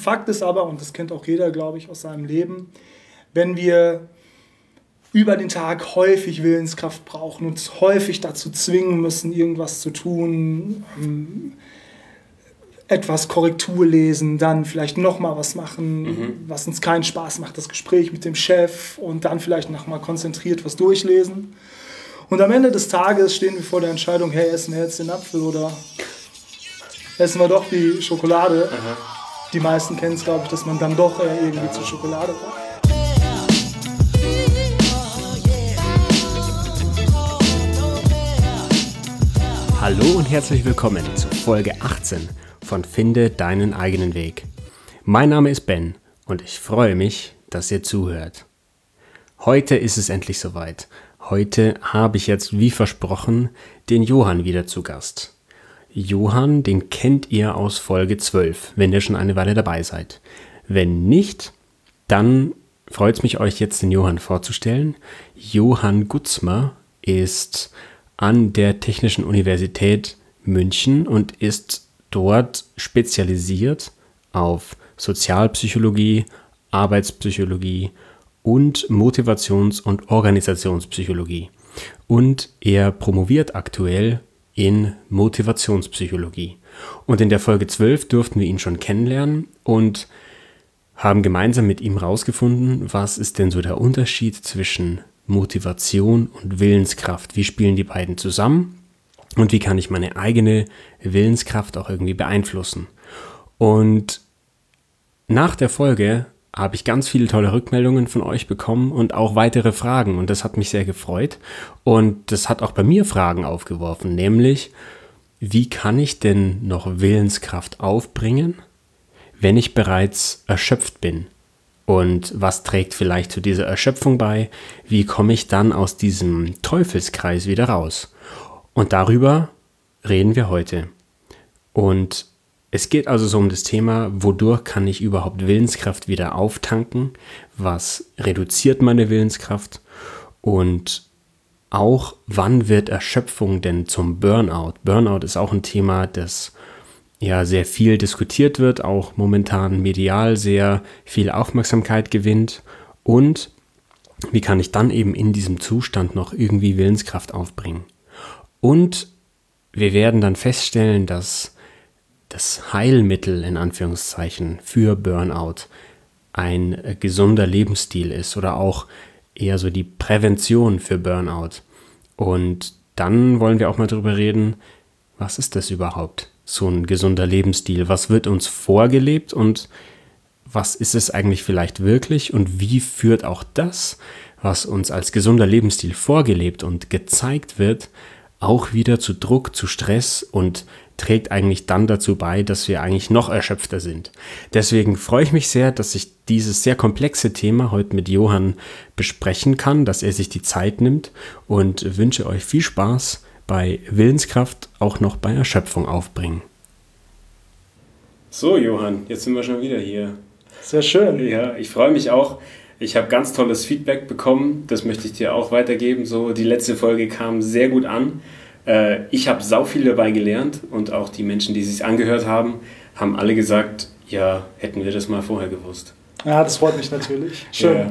Fakt ist aber, und das kennt auch jeder, glaube ich, aus seinem Leben, wenn wir über den Tag häufig Willenskraft brauchen, uns häufig dazu zwingen müssen, irgendwas zu tun, etwas Korrektur lesen, dann vielleicht nochmal was machen, was uns keinen Spaß macht, das Gespräch mit dem Chef und dann vielleicht nochmal konzentriert was durchlesen. Und am Ende des Tages stehen wir vor der Entscheidung, hey, essen wir jetzt den Apfel oder essen wir doch die Schokolade. Die meisten kennen es, glaube ich, dass man dann doch eher irgendwie zur Schokolade kommt. Hallo und herzlich willkommen zu Folge 18 von Finde deinen eigenen Weg. Mein Name ist Ben und ich freue mich, dass ihr zuhört. Heute ist es endlich soweit. Heute habe ich jetzt, wie versprochen, den Johann wieder zu Gast. Johann, den kennt ihr aus Folge 12, wenn ihr schon eine Weile dabei seid. Wenn nicht, dann freut es mich, euch jetzt den Johann vorzustellen. Johann Gutzmer ist an der Technischen Universität München und ist dort spezialisiert auf Sozialpsychologie, Arbeitspsychologie und Motivations- und Organisationspsychologie. Und er promoviert aktuell in Motivationspsychologie. Und in der Folge 12 durften wir ihn schon kennenlernen und haben gemeinsam mit ihm herausgefunden, was ist denn so der Unterschied zwischen Motivation und Willenskraft. Wie spielen die beiden zusammen? Und wie kann ich meine eigene Willenskraft auch irgendwie beeinflussen? Und nach der Folge habe ich ganz viele tolle Rückmeldungen von euch bekommen und auch weitere Fragen. Und das hat mich sehr gefreut. Und das hat auch bei mir Fragen aufgeworfen, nämlich, wie kann ich denn noch Willenskraft aufbringen, wenn ich bereits erschöpft bin? Und was trägt vielleicht zu dieser Erschöpfung bei? Wie komme ich dann aus diesem Teufelskreis wieder raus? Und darüber reden wir heute. Und es geht also so um das Thema, wodurch kann ich überhaupt Willenskraft wieder auftanken? Was reduziert meine Willenskraft? Und auch, wann wird Erschöpfung denn zum Burnout? Burnout ist auch ein Thema, das ja sehr viel diskutiert wird, auch momentan medial sehr viel Aufmerksamkeit gewinnt. Und wie kann ich dann eben in diesem Zustand noch irgendwie Willenskraft aufbringen? Und wir werden dann feststellen, dass das Heilmittel in Anführungszeichen für Burnout ein gesunder Lebensstil ist oder auch eher so die Prävention für Burnout. Und dann wollen wir auch mal darüber reden, was ist das überhaupt, so ein gesunder Lebensstil? Was wird uns vorgelebt und was ist es eigentlich vielleicht wirklich? Und wie führt auch das, was uns als gesunder Lebensstil vorgelebt und gezeigt wird, auch wieder zu Druck, zu Stress und trägt eigentlich dann dazu bei, dass wir eigentlich noch erschöpfter sind. Deswegen freue ich mich sehr, dass ich dieses sehr komplexe Thema heute mit Johann besprechen kann, dass er sich die Zeit nimmt und wünsche euch viel Spaß bei Willenskraft, auch noch bei Erschöpfung aufbringen. So Johann, jetzt sind wir schon wieder hier. Sehr schön. Ja, ich freue mich auch. Ich habe ganz tolles Feedback bekommen, das möchte ich dir auch weitergeben. So, die letzte Folge kam sehr gut an. Ich habe sau viel dabei gelernt und auch die Menschen, die es sich angehört haben, haben alle gesagt, ja, hätten wir das mal vorher gewusst. Ja, das freut mich natürlich. Schön.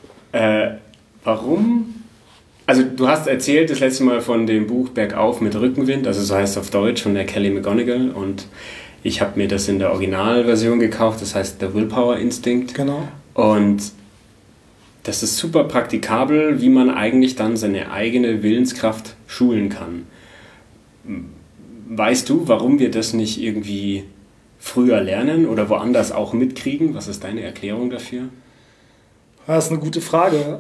Warum? Also du hast erzählt das letzte Mal von dem Buch Bergauf mit Rückenwind, also so heißt es auf Deutsch, von der Kelly McGonigal, und ich habe mir das in der Originalversion gekauft, das heißt der Willpower Instinct. Genau. Und das ist super praktikabel, wie man eigentlich dann seine eigene Willenskraft schulen kann. Weißt du, warum wir das nicht irgendwie früher lernen oder woanders auch mitkriegen? Was ist deine Erklärung dafür? Das ist eine gute Frage.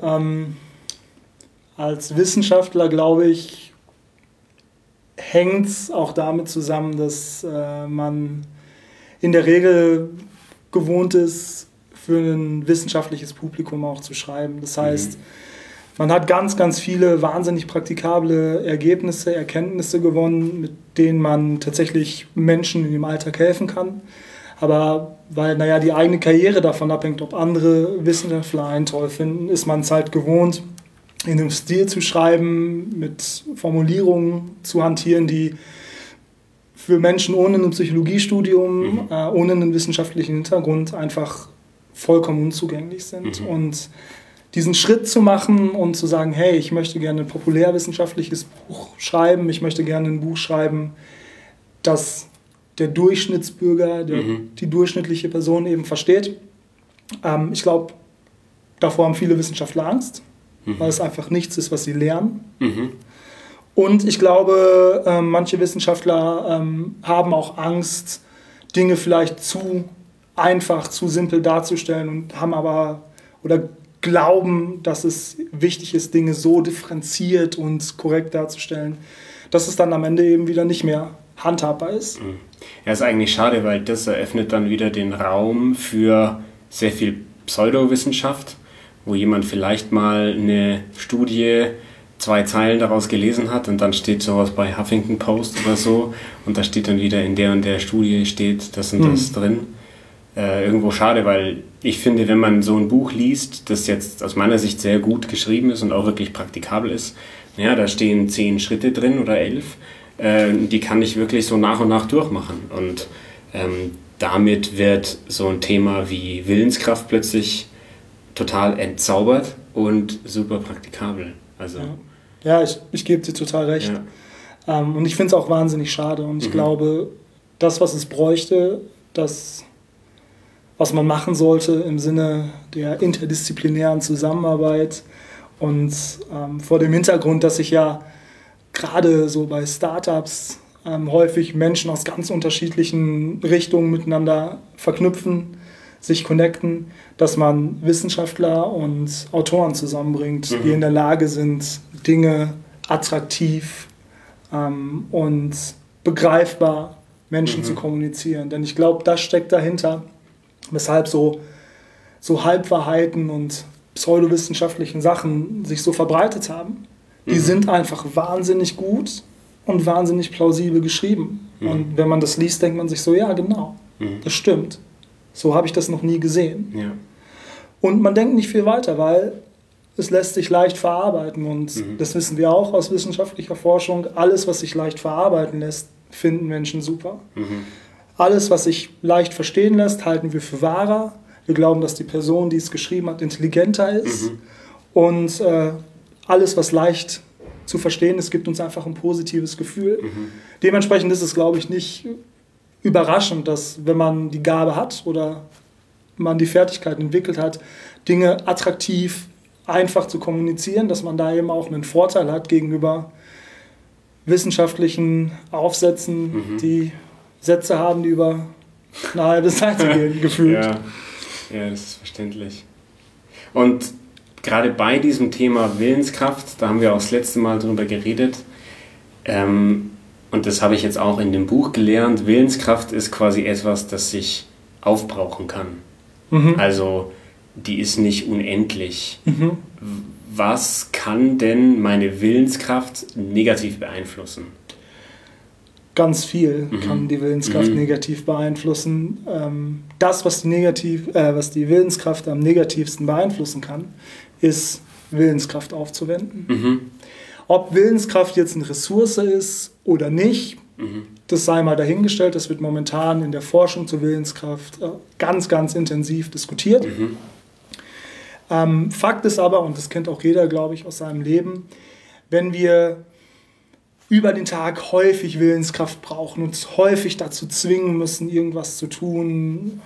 Als Wissenschaftler, glaube ich, hängt es auch damit zusammen, dass man in der Regel gewohnt ist, für ein wissenschaftliches Publikum auch zu schreiben. Das heißt, man hat ganz, ganz viele wahnsinnig praktikable Ergebnisse, Erkenntnisse gewonnen, mit denen man tatsächlich Menschen in ihrem Alltag helfen kann. Aber weil, die eigene Karriere davon abhängt, ob andere Wissenschaftler einen toll finden, ist man es halt gewohnt, in einem Stil zu schreiben, mit Formulierungen zu hantieren, die für Menschen ohne ein Psychologiestudium, ohne einen wissenschaftlichen Hintergrund einfach vollkommen unzugänglich sind. Und diesen Schritt zu machen und zu sagen, hey, ich möchte gerne ein populärwissenschaftliches Buch schreiben, ich möchte gerne ein Buch schreiben, das der Durchschnittsbürger, die durchschnittliche Person eben versteht. Ich glaube, davor haben viele Wissenschaftler Angst, weil es einfach nichts ist, was sie lernen. Und ich glaube, manche Wissenschaftler haben auch Angst, Dinge vielleicht zu einfach, zu simpel darzustellen und haben aber oder glauben, dass es wichtig ist, Dinge so differenziert und korrekt darzustellen, dass es dann am Ende eben wieder nicht mehr handhabbar ist. Ja, ist eigentlich schade, weil das eröffnet dann wieder den Raum für sehr viel Pseudowissenschaft, wo jemand vielleicht mal eine Studie 2 Zeilen daraus gelesen hat und dann steht sowas bei Huffington Post oder so und da steht dann wieder in der und der Studie steht das und das drin. Irgendwo schade, weil ich finde, wenn man so ein Buch liest, das jetzt aus meiner Sicht sehr gut geschrieben ist und auch wirklich praktikabel ist, ja, da stehen 10 Schritte drin oder 11, die kann ich wirklich so nach und nach durchmachen und damit wird so ein Thema wie Willenskraft plötzlich total entzaubert und super praktikabel. Also, ja, ich gebe dir total recht. Ja. Und ich finde es auch wahnsinnig schade. Und ich glaube, das, was es bräuchte, was man machen sollte im Sinne der interdisziplinären Zusammenarbeit und vor dem Hintergrund, dass sich ja gerade so bei Startups häufig Menschen aus ganz unterschiedlichen Richtungen miteinander verknüpfen, sich connecten, dass man Wissenschaftler und Autoren zusammenbringt, die in der Lage sind, Dinge attraktiv und begreifbar Menschen zu kommunizieren. Denn ich glaube, das steckt dahinter, weshalb so Halbwahrheiten und pseudowissenschaftlichen Sachen sich so verbreitet haben. Die sind einfach wahnsinnig gut und wahnsinnig plausibel geschrieben. Und wenn man das liest, denkt man sich so, ja genau, das stimmt. So habe ich das noch nie gesehen. Ja. Und man denkt nicht viel weiter, weil es lässt sich leicht verarbeiten. Und das wissen wir auch aus wissenschaftlicher Forschung. Alles, was sich leicht verarbeiten lässt, finden Menschen super. Alles, was sich leicht verstehen lässt, halten wir für wahrer. Wir glauben, dass die Person, die es geschrieben hat, intelligenter ist. Und alles, was leicht zu verstehen ist, gibt uns einfach ein positives Gefühl. Dementsprechend ist es, glaube ich, nicht überraschend, dass wenn man die Gabe hat oder man die Fertigkeit entwickelt hat, Dinge attraktiv, einfach zu kommunizieren, dass man da eben auch einen Vorteil hat gegenüber wissenschaftlichen Aufsätzen, die Sätze haben, die über eine halbe Seite gehen, gefühlt. Ja, das ist verständlich. Und gerade bei diesem Thema Willenskraft, da haben wir auch das letzte Mal drüber geredet, und das habe ich jetzt auch in dem Buch gelernt, Willenskraft ist quasi etwas, das sich aufbrauchen kann. Also die ist nicht unendlich. Was kann denn meine Willenskraft negativ beeinflussen? Ganz viel kann die Willenskraft negativ beeinflussen. Das, was die Willenskraft am negativsten beeinflussen kann, ist Willenskraft aufzuwenden. Ob Willenskraft jetzt eine Ressource ist oder nicht, das sei mal dahingestellt. Das wird momentan in der Forschung zur Willenskraft ganz, ganz intensiv diskutiert. Fakt ist aber, und das kennt auch jeder, glaube ich, aus seinem Leben, wenn wir über den Tag häufig Willenskraft brauchen, uns häufig dazu zwingen müssen, irgendwas zu tun,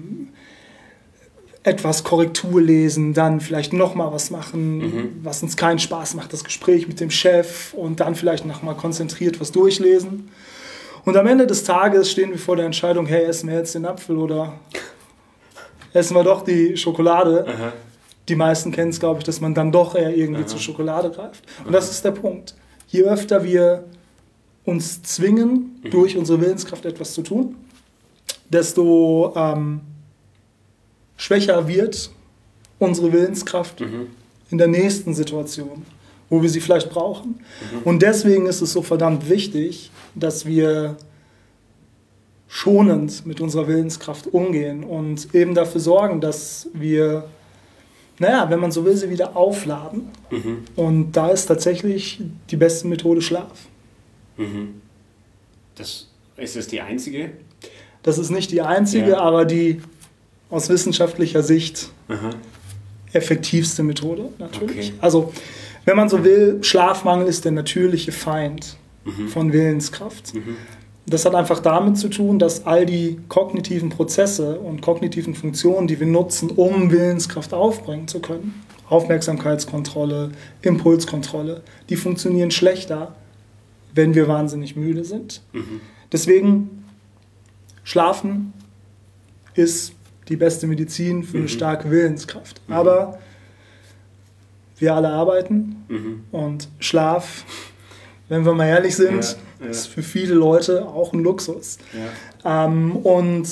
etwas Korrektur lesen, dann vielleicht nochmal was machen, was uns keinen Spaß macht, das Gespräch mit dem Chef und dann vielleicht nochmal konzentriert was durchlesen. Und am Ende des Tages stehen wir vor der Entscheidung, hey, essen wir jetzt den Apfel oder essen wir doch die Schokolade. Die meisten kennen es, glaube ich, dass man dann doch eher irgendwie zur Schokolade greift. Und das ist der Punkt. Je öfter wir uns zwingen, durch unsere Willenskraft etwas zu tun, desto schwächer wird unsere Willenskraft in der nächsten Situation, wo wir sie vielleicht brauchen. Und deswegen ist es so verdammt wichtig, dass wir schonend mit unserer Willenskraft umgehen und eben dafür sorgen, dass wir, wenn man so will, sie wieder aufladen. Und da ist tatsächlich die beste Methode Schlaf. Das Ist das die einzige? Das ist nicht die einzige, aber die aus wissenschaftlicher Sicht effektivste Methode natürlich. Okay. Also, wenn man so will, Schlafmangel ist der natürliche Feind von Willenskraft. Das hat einfach damit zu tun, dass all die kognitiven Prozesse und kognitiven Funktionen, die wir nutzen, um Willenskraft aufbringen zu können, Aufmerksamkeitskontrolle, Impulskontrolle, die funktionieren schlechter, wenn wir wahnsinnig müde sind. Deswegen, Schlafen ist die beste Medizin für eine starke Willenskraft. Aber wir alle arbeiten und Schlaf, wenn wir mal ehrlich sind, ist für viele Leute auch ein Luxus. Und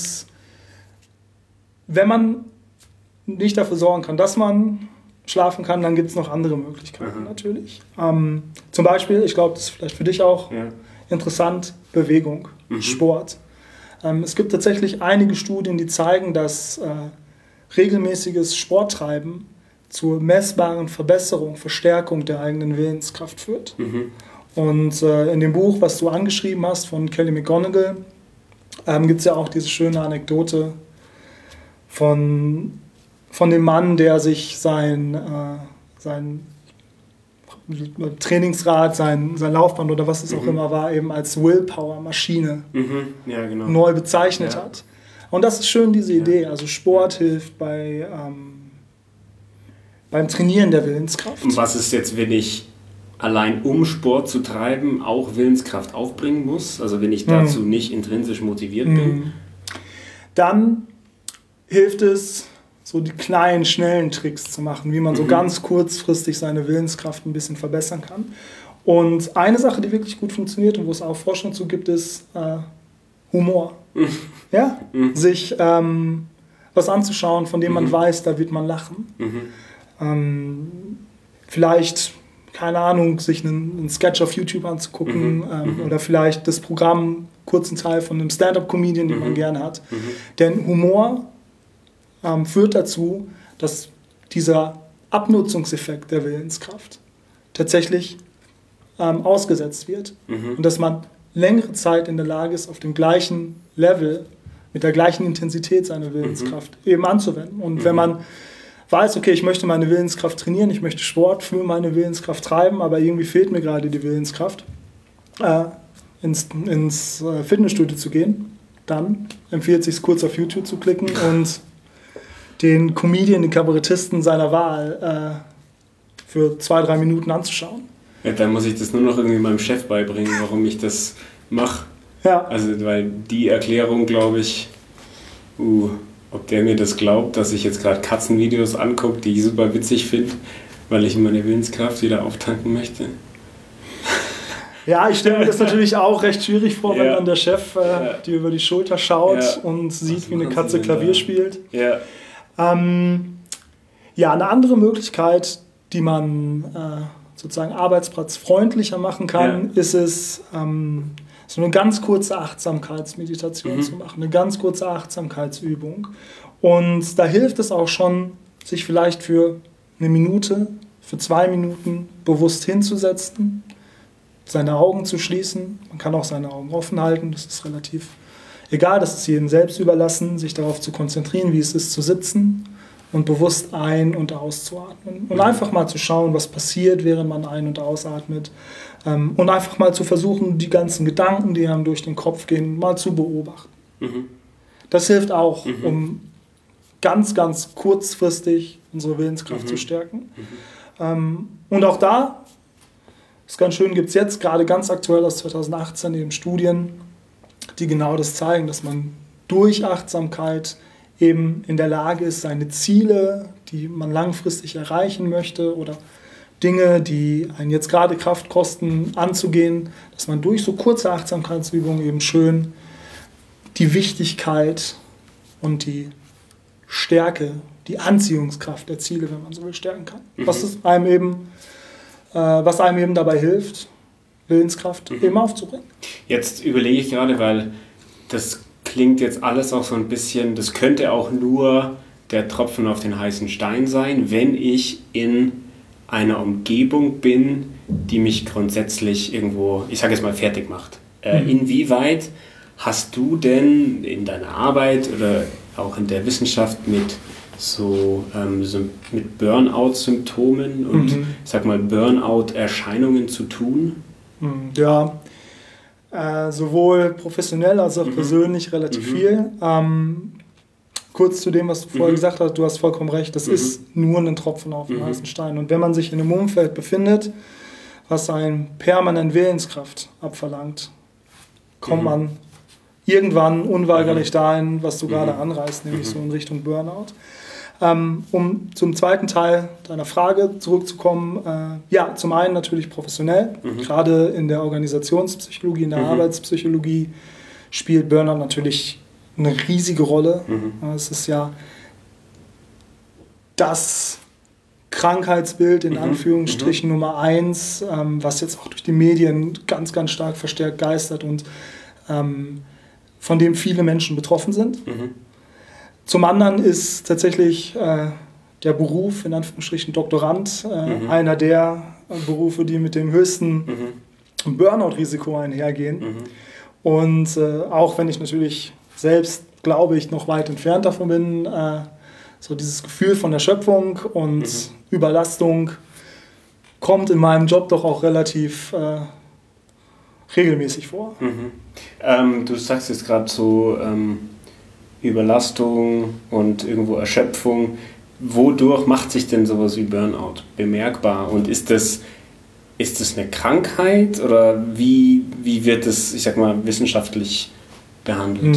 wenn man nicht dafür sorgen kann, dass man schlafen kann, dann gibt es noch andere Möglichkeiten natürlich. Zum Beispiel, ich glaube, das ist vielleicht für dich auch interessant, Bewegung, Sport. Es gibt tatsächlich einige Studien, die zeigen, dass regelmäßiges Sporttreiben zur messbaren Verbesserung, Verstärkung der eigenen Willenskraft führt. Und in dem Buch, was du angeschrieben hast von Kelly McGonigal, gibt es ja auch diese schöne Anekdote von dem Mann, der sich sein Trainingsrad, sein Laufband oder was es auch immer war, eben als Willpower-Maschine neu bezeichnet hat. Und das ist schön, diese Idee. Also Sport hilft beim Trainieren der Willenskraft. Und was ist jetzt, wenn ich allein um Sport zu treiben auch Willenskraft aufbringen muss? Also wenn ich dazu nicht intrinsisch motiviert bin? Dann hilft es, so die kleinen, schnellen Tricks zu machen, wie man so ganz kurzfristig seine Willenskraft ein bisschen verbessern kann. Und eine Sache, die wirklich gut funktioniert und wo es auch Forschung zu gibt, ist Humor. Sich was anzuschauen, von dem man weiß, da wird man lachen. Vielleicht, keine Ahnung, sich einen Sketch auf YouTube anzugucken oder vielleicht das Programm, kurzen Teil von einem Stand-up-Comedian, den man gerne hat. Denn Humor führt dazu, dass dieser Abnutzungseffekt der Willenskraft tatsächlich ausgesetzt wird und dass man längere Zeit in der Lage ist, auf dem gleichen Level, mit der gleichen Intensität seine Willenskraft eben anzuwenden. Und wenn man weiß, okay, ich möchte meine Willenskraft trainieren, ich möchte Sport für meine Willenskraft treiben, aber irgendwie fehlt mir gerade die Willenskraft, ins Fitnessstudio zu gehen, dann empfiehlt es sich, kurz auf YouTube zu klicken und den Comedian, den Kabarettisten seiner Wahl für 2-3 Minuten anzuschauen. Ja, dann muss ich das nur noch irgendwie meinem Chef beibringen, warum ich das mache. Also, weil die Erklärung, glaube ich, ob der mir das glaubt, dass ich jetzt gerade Katzenvideos angucke, die ich super witzig finde, weil ich meine Willenskraft wieder auftanken möchte. Ja, ich stelle mir das natürlich auch recht schwierig vor, wenn dann der Chef dir über die Schulter schaut und sieht, wie eine Katze Klavier spielt. Eine andere Möglichkeit, die man sozusagen arbeitsplatzfreundlicher machen kann, ist es, so eine ganz kurze Achtsamkeitsmeditation zu machen, eine ganz kurze Achtsamkeitsübung. Und da hilft es auch schon, sich vielleicht für eine Minute, für 2 Minuten bewusst hinzusetzen, seine Augen zu schließen. Man kann auch seine Augen offen halten, das ist relativ egal, das ist jedem selbst überlassen, sich darauf zu konzentrieren, wie es ist zu sitzen und bewusst ein- und auszuatmen. Und einfach mal zu schauen, was passiert, während man ein- und ausatmet. Und einfach mal zu versuchen, die ganzen Gedanken, die einem durch den Kopf gehen, mal zu beobachten. Das hilft auch, um ganz, ganz kurzfristig unsere Willenskraft zu stärken. Und auch da, ist ganz schön, gibt es jetzt gerade ganz aktuell aus 2018 eben Studien, die genau das zeigen, dass man durch Achtsamkeit eben in der Lage ist, seine Ziele, die man langfristig erreichen möchte oder Dinge, die einen jetzt gerade Kraft kosten, anzugehen, dass man durch so kurze Achtsamkeitsübungen eben schön die Wichtigkeit und die Stärke, die Anziehungskraft der Ziele, wenn man so will, stärken kann. Was einem eben dabei hilft, Willenskraft eben aufzubringen. Jetzt überlege ich gerade, weil das klingt jetzt alles auch so ein bisschen, das könnte auch nur der Tropfen auf den heißen Stein sein, wenn ich in einer Umgebung bin, die mich grundsätzlich irgendwo, ich sage jetzt mal, fertig macht. Inwieweit Hast du denn in deiner Arbeit oder auch in der Wissenschaft mit mit Burnout-Symptomen und ich sag mal Burnout-Erscheinungen zu tun? Ja, sowohl professionell als auch persönlich relativ viel. Kurz zu dem, was du vorher gesagt hast, du hast vollkommen recht, das ist nur ein Tropfen auf den heißen Stein. Und wenn man sich in einem Umfeld befindet, was einen permanent Willenskraft abverlangt, kommt man irgendwann unweigerlich dahin, was du gerade anreißt, nämlich so in Richtung Burnout. Um zum zweiten Teil deiner Frage zurückzukommen, ja, zum einen natürlich professionell, gerade in der Organisationspsychologie, in der Arbeitspsychologie spielt Burnout natürlich eine riesige Rolle. Es ist ja das Krankheitsbild in Anführungsstrichen Nummer 1, was jetzt auch durch die Medien ganz, ganz stark verstärkt geistert und von dem viele Menschen betroffen sind. Zum anderen ist tatsächlich der Beruf, in Anführungsstrichen Doktorand, einer der Berufe, die mit dem höchsten Burnout-Risiko einhergehen. Und auch wenn ich natürlich selbst, glaube ich, noch weit entfernt davon bin, so dieses Gefühl von Erschöpfung und Überlastung kommt in meinem Job doch auch relativ regelmäßig vor. Du sagst jetzt gerade so Überlastung und irgendwo Erschöpfung. Wodurch macht sich denn sowas wie Burnout bemerkbar? Und ist das eine Krankheit oder wie wird das, ich sag mal, wissenschaftlich behandelt?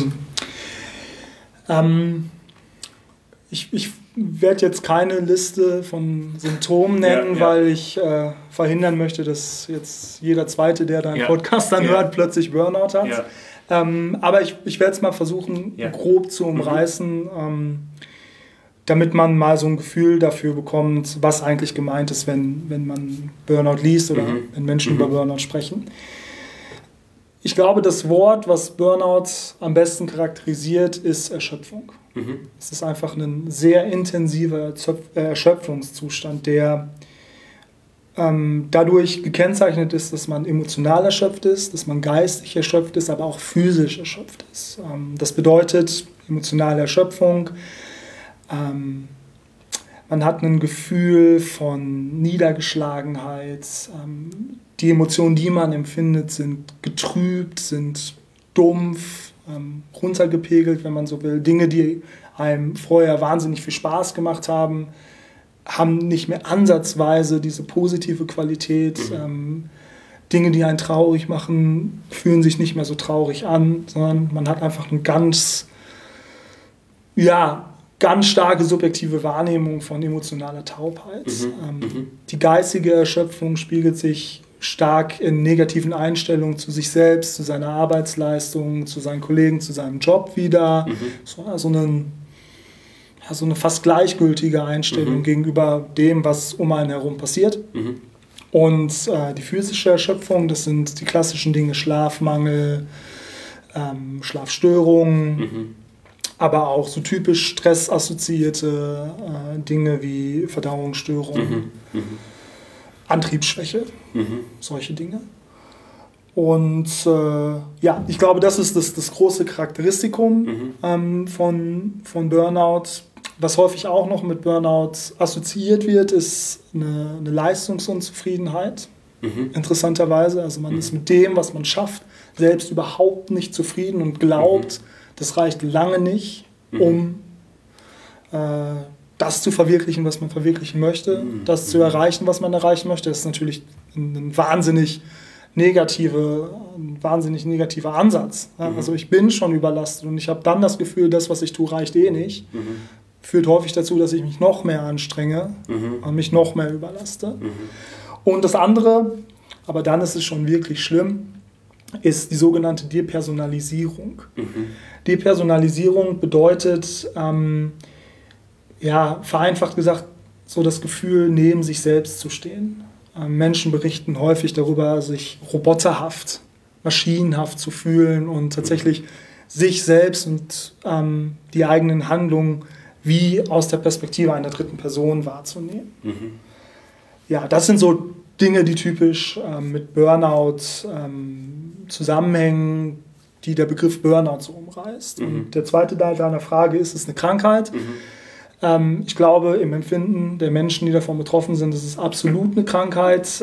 Ich werde jetzt keine Liste von Symptomen nennen, weil ich verhindern möchte, dass jetzt jeder Zweite, der deinen Podcast dann hört, plötzlich Burnout hat. Ja. Aber ich werde es mal versuchen, grob zu umreißen, damit man mal so ein Gefühl dafür bekommt, was eigentlich gemeint ist, wenn man Burnout liest oder wenn Menschen über Burnout sprechen. Ich glaube, das Wort, was Burnout am besten charakterisiert, ist Erschöpfung. Es ist einfach ein sehr intensiver Erschöpfungszustand, der dadurch gekennzeichnet ist, dass man emotional erschöpft ist, dass man geistig erschöpft ist, aber auch physisch erschöpft ist. Das bedeutet emotionale Erschöpfung. Man hat ein Gefühl von Niedergeschlagenheit. Die Emotionen, die man empfindet, sind getrübt, sind dumpf, runtergepegelt, wenn man so will. Dinge, die einem vorher wahnsinnig viel Spaß gemacht haben, haben nicht mehr ansatzweise diese positive Qualität. Dinge, die einen traurig machen, fühlen sich nicht mehr so traurig an, sondern man hat einfach eine ganz starke subjektive Wahrnehmung von emotionaler Taubheit. Die geistige Erschöpfung spiegelt sich stark in negativen Einstellungen zu sich selbst, zu seiner Arbeitsleistung, zu seinen Kollegen, zu seinem Job wider. So eine fast gleichgültige Einstellung gegenüber dem, was um einen herum passiert. Und die physische Erschöpfung, das sind die klassischen Dinge, Schlafmangel, Schlafstörungen, aber auch so typisch stressassoziierte Dinge wie Verdauungsstörungen, Antriebsschwäche, solche Dinge. Und ich glaube, das ist das große Charakteristikum von Burnout. Was häufig auch noch mit Burnout assoziiert wird, ist eine Leistungsunzufriedenheit. Interessanterweise. Also man ist mit dem, was man schafft, selbst überhaupt nicht zufrieden und glaubt, das reicht lange nicht, um das zu verwirklichen, was man verwirklichen möchte, das zu erreichen, was man erreichen möchte. Das ist natürlich ein wahnsinnig negativer Ansatz. Also ich bin schon überlastet und ich habe dann das Gefühl, das, was ich tue, reicht eh nicht. Führt häufig dazu, dass ich mich noch mehr anstrenge und mich noch mehr überlaste. Und das andere, aber dann ist es schon wirklich schlimm, ist die sogenannte Depersonalisierung. Depersonalisierung bedeutet, vereinfacht gesagt, so das Gefühl, neben sich selbst zu stehen. Menschen berichten häufig darüber, sich roboterhaft, maschinenhaft zu fühlen und tatsächlich sich selbst und die eigenen Handlungen wie aus der Perspektive einer dritten Person wahrzunehmen. Ja, das sind so Dinge, die typisch mit Burnout zusammenhängen, die der Begriff Burnout so umreißt. Und der zweite Teil deiner Frage, ist es eine Krankheit? Ich glaube, im Empfinden der Menschen, die davon betroffen sind, ist es absolut eine Krankheit.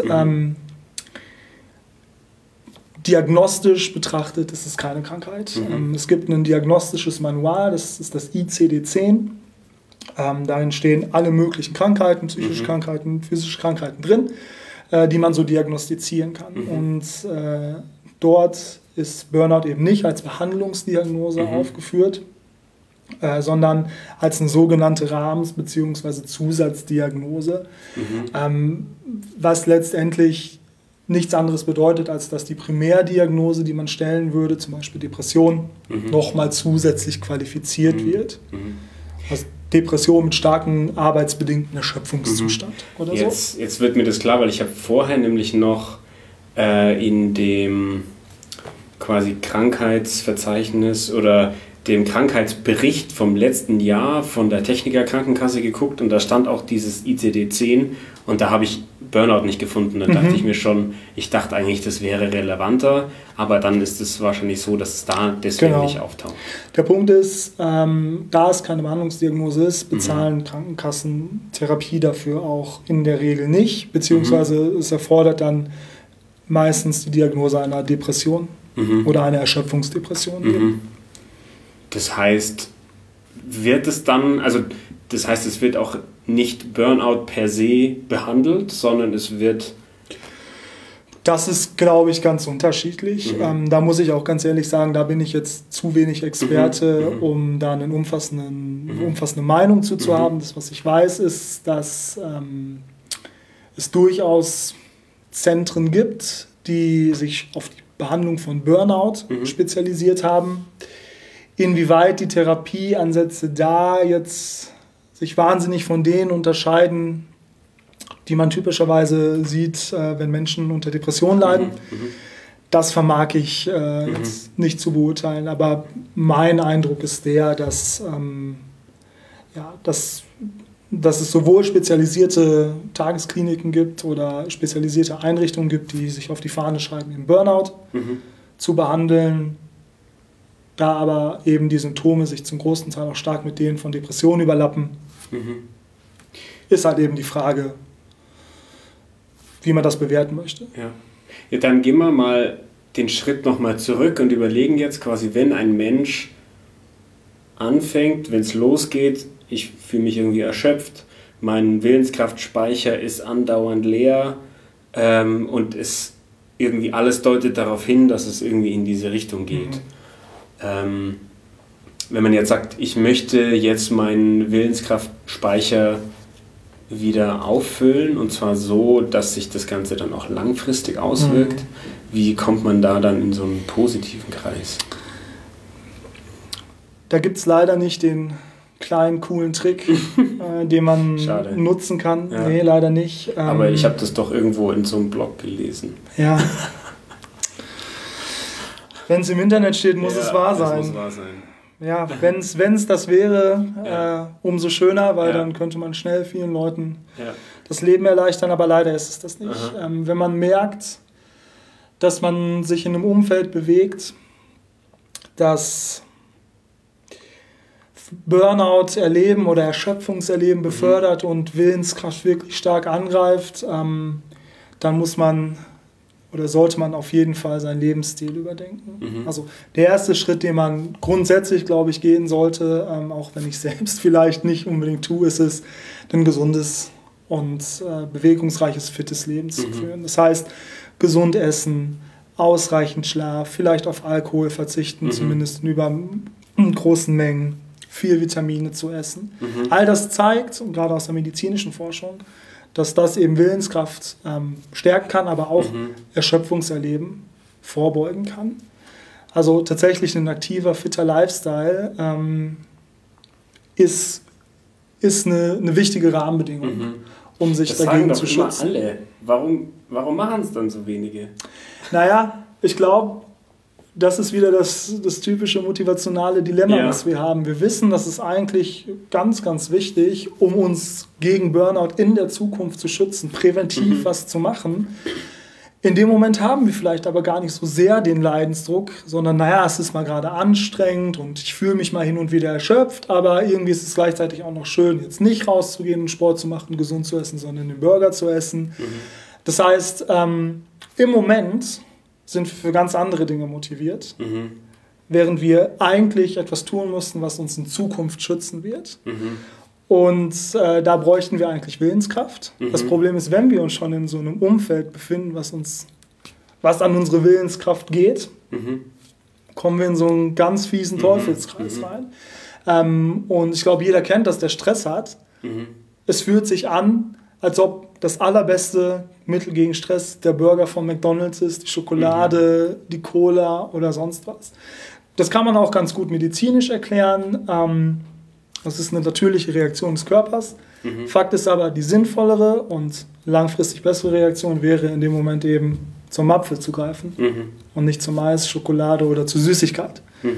Diagnostisch betrachtet ist es keine Krankheit. Es gibt ein diagnostisches Manual, das ist das ICD-10. Darin stehen alle möglichen Krankheiten, psychische Krankheiten, physische Krankheiten drin, die man so diagnostizieren kann. Und dort ist Burnout eben nicht als Behandlungsdiagnose aufgeführt, sondern als eine sogenannte Rahmens- bzw. Zusatzdiagnose, was letztendlich nichts anderes bedeutet, als dass die Primärdiagnose, die man stellen würde, zum Beispiel Depression, nochmal zusätzlich qualifiziert wird. Also Depression mit starkem arbeitsbedingten Erschöpfungszustand oder so. Jetzt wird mir das klar, weil ich habe vorher nämlich noch in dem quasi Krankheitsverzeichnis oder dem Krankheitsbericht vom letzten Jahr von der Techniker Krankenkasse geguckt und da stand auch dieses ICD-10 und da habe ich Burnout nicht gefunden. Da dachte ich mir schon, ich dachte eigentlich, das wäre relevanter, aber dann ist es wahrscheinlich so, dass es da deswegen nicht auftaucht. Der Punkt ist, da es keine Behandlungsdiagnose ist, bezahlen Krankenkassen Therapie dafür auch in der Regel nicht, beziehungsweise es erfordert dann meistens die Diagnose einer Depression oder einer Erschöpfungsdepression. Das heißt, es wird auch nicht Burnout per se behandelt, sondern es wird... Das ist, glaube ich, ganz unterschiedlich. Da muss ich auch ganz ehrlich sagen, da bin ich jetzt zu wenig Experte, um da eine umfassende Meinung zu haben. Das, was ich weiß, ist, dass es durchaus Zentren gibt, die sich auf die Behandlung von Burnout spezialisiert haben. Inwieweit die Therapieansätze da jetzt sich wahnsinnig von denen unterscheiden, die man typischerweise sieht, wenn Menschen unter Depressionen leiden, das vermag ich jetzt nicht zu beurteilen. Aber mein Eindruck ist der, dass es sowohl spezialisierte Tageskliniken gibt oder spezialisierte Einrichtungen gibt, die sich auf die Fahne schreiben, im Burnout zu behandeln. Da aber eben die Symptome sich zum großen Teil auch stark mit denen von Depressionen überlappen, ist halt eben die Frage, wie man das bewerten möchte. Ja, dann gehen wir mal den Schritt nochmal zurück und überlegen jetzt quasi, wenn ein Mensch anfängt, wenn es losgeht, ich fühle mich irgendwie erschöpft, mein Willenskraftspeicher ist andauernd leer und es irgendwie alles deutet darauf hin, dass es irgendwie in diese Richtung geht. Wenn man jetzt sagt, ich möchte jetzt meinen Willenskraftspeicher wieder auffüllen und zwar so, dass sich das Ganze dann auch langfristig auswirkt, wie kommt man da dann in so einen positiven Kreis? Da gibt es leider nicht den kleinen, coolen Trick, den man nutzen kann. Ja. Nee, leider nicht. Aber ich habe das doch irgendwo in so einem Blog gelesen. Ja. Wenn es im Internet steht, muss es wahr sein. Muss wahr sein. Ja, wenn es das wäre, umso schöner, weil dann könnte man schnell vielen Leuten das Leben erleichtern, aber leider ist es das nicht. Wenn man merkt, dass man sich in einem Umfeld bewegt, das Burnout erleben oder Erschöpfungserleben befördert und Willenskraft wirklich stark angreift, dann muss man oder sollte man auf jeden Fall seinen Lebensstil überdenken. Also der erste Schritt, den man grundsätzlich, glaube ich, gehen sollte, auch wenn ich selbst vielleicht nicht unbedingt tue, ist es, ein gesundes und bewegungsreiches, fittes Leben zu führen. Das heißt, gesund essen, ausreichend Schlaf, vielleicht auf Alkohol verzichten, zumindest in großen Mengen, viel Vitamine zu essen. All das zeigt, und gerade aus der medizinischen Forschung, dass das eben Willenskraft stärken kann, aber auch Erschöpfungserleben vorbeugen kann. Also tatsächlich ein aktiver, fitter Lifestyle ist eine wichtige Rahmenbedingung, um sich dagegen zu schützen. Das sagen doch immer alle. Warum machen es dann so wenige? Naja, ich glaube, das ist wieder das typische motivationale Dilemma, was wir haben. Wir wissen, dass es eigentlich ganz, ganz wichtig, um uns gegen Burnout in der Zukunft zu schützen, präventiv was zu machen, In dem Moment haben wir vielleicht aber gar nicht so sehr den Leidensdruck, sondern naja, es ist mal gerade anstrengend und ich fühle mich mal hin und wieder erschöpft, aber irgendwie ist es gleichzeitig auch noch schön, jetzt nicht rauszugehen und Sport zu machen, gesund zu essen, sondern den Burger zu essen. Das heißt, im Moment sind wir für ganz andere Dinge motiviert, während wir eigentlich etwas tun müssten, was uns in Zukunft schützen wird. Und da bräuchten wir eigentlich Willenskraft. Das Problem ist, wenn wir uns schon in so einem Umfeld befinden, was an unsere Willenskraft geht, kommen wir in so einen ganz fiesen Teufelskreis rein. Und ich glaube, jeder kennt das, der Stress hat. Es fühlt sich an, als ob das allerbeste Mittel gegen Stress der Burger von McDonald's ist, die Schokolade, die Cola oder sonst was. Das kann man auch ganz gut medizinisch erklären. Das ist eine natürliche Reaktion des Körpers. Fakt ist aber, die sinnvollere und langfristig bessere Reaktion wäre in dem Moment eben zum Apfel zu greifen und nicht zum Mais, Schokolade oder zur Süßigkeit.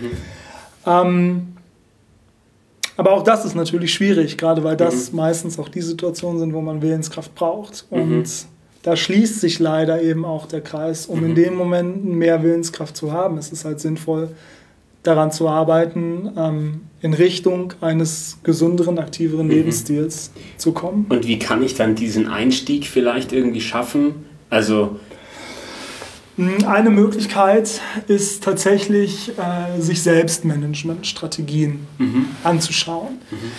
Aber auch das ist natürlich schwierig, gerade weil das meistens auch die Situationen sind, wo man Willenskraft braucht. Und da schließt sich leider eben auch der Kreis, um in den Momenten mehr Willenskraft zu haben. Es ist halt sinnvoll, daran zu arbeiten, in Richtung eines gesünderen, aktiveren Lebensstils zu kommen. Und wie kann ich dann diesen Einstieg vielleicht irgendwie schaffen? Also eine Möglichkeit ist tatsächlich, sich Selbstmanagement-Strategien anzuschauen.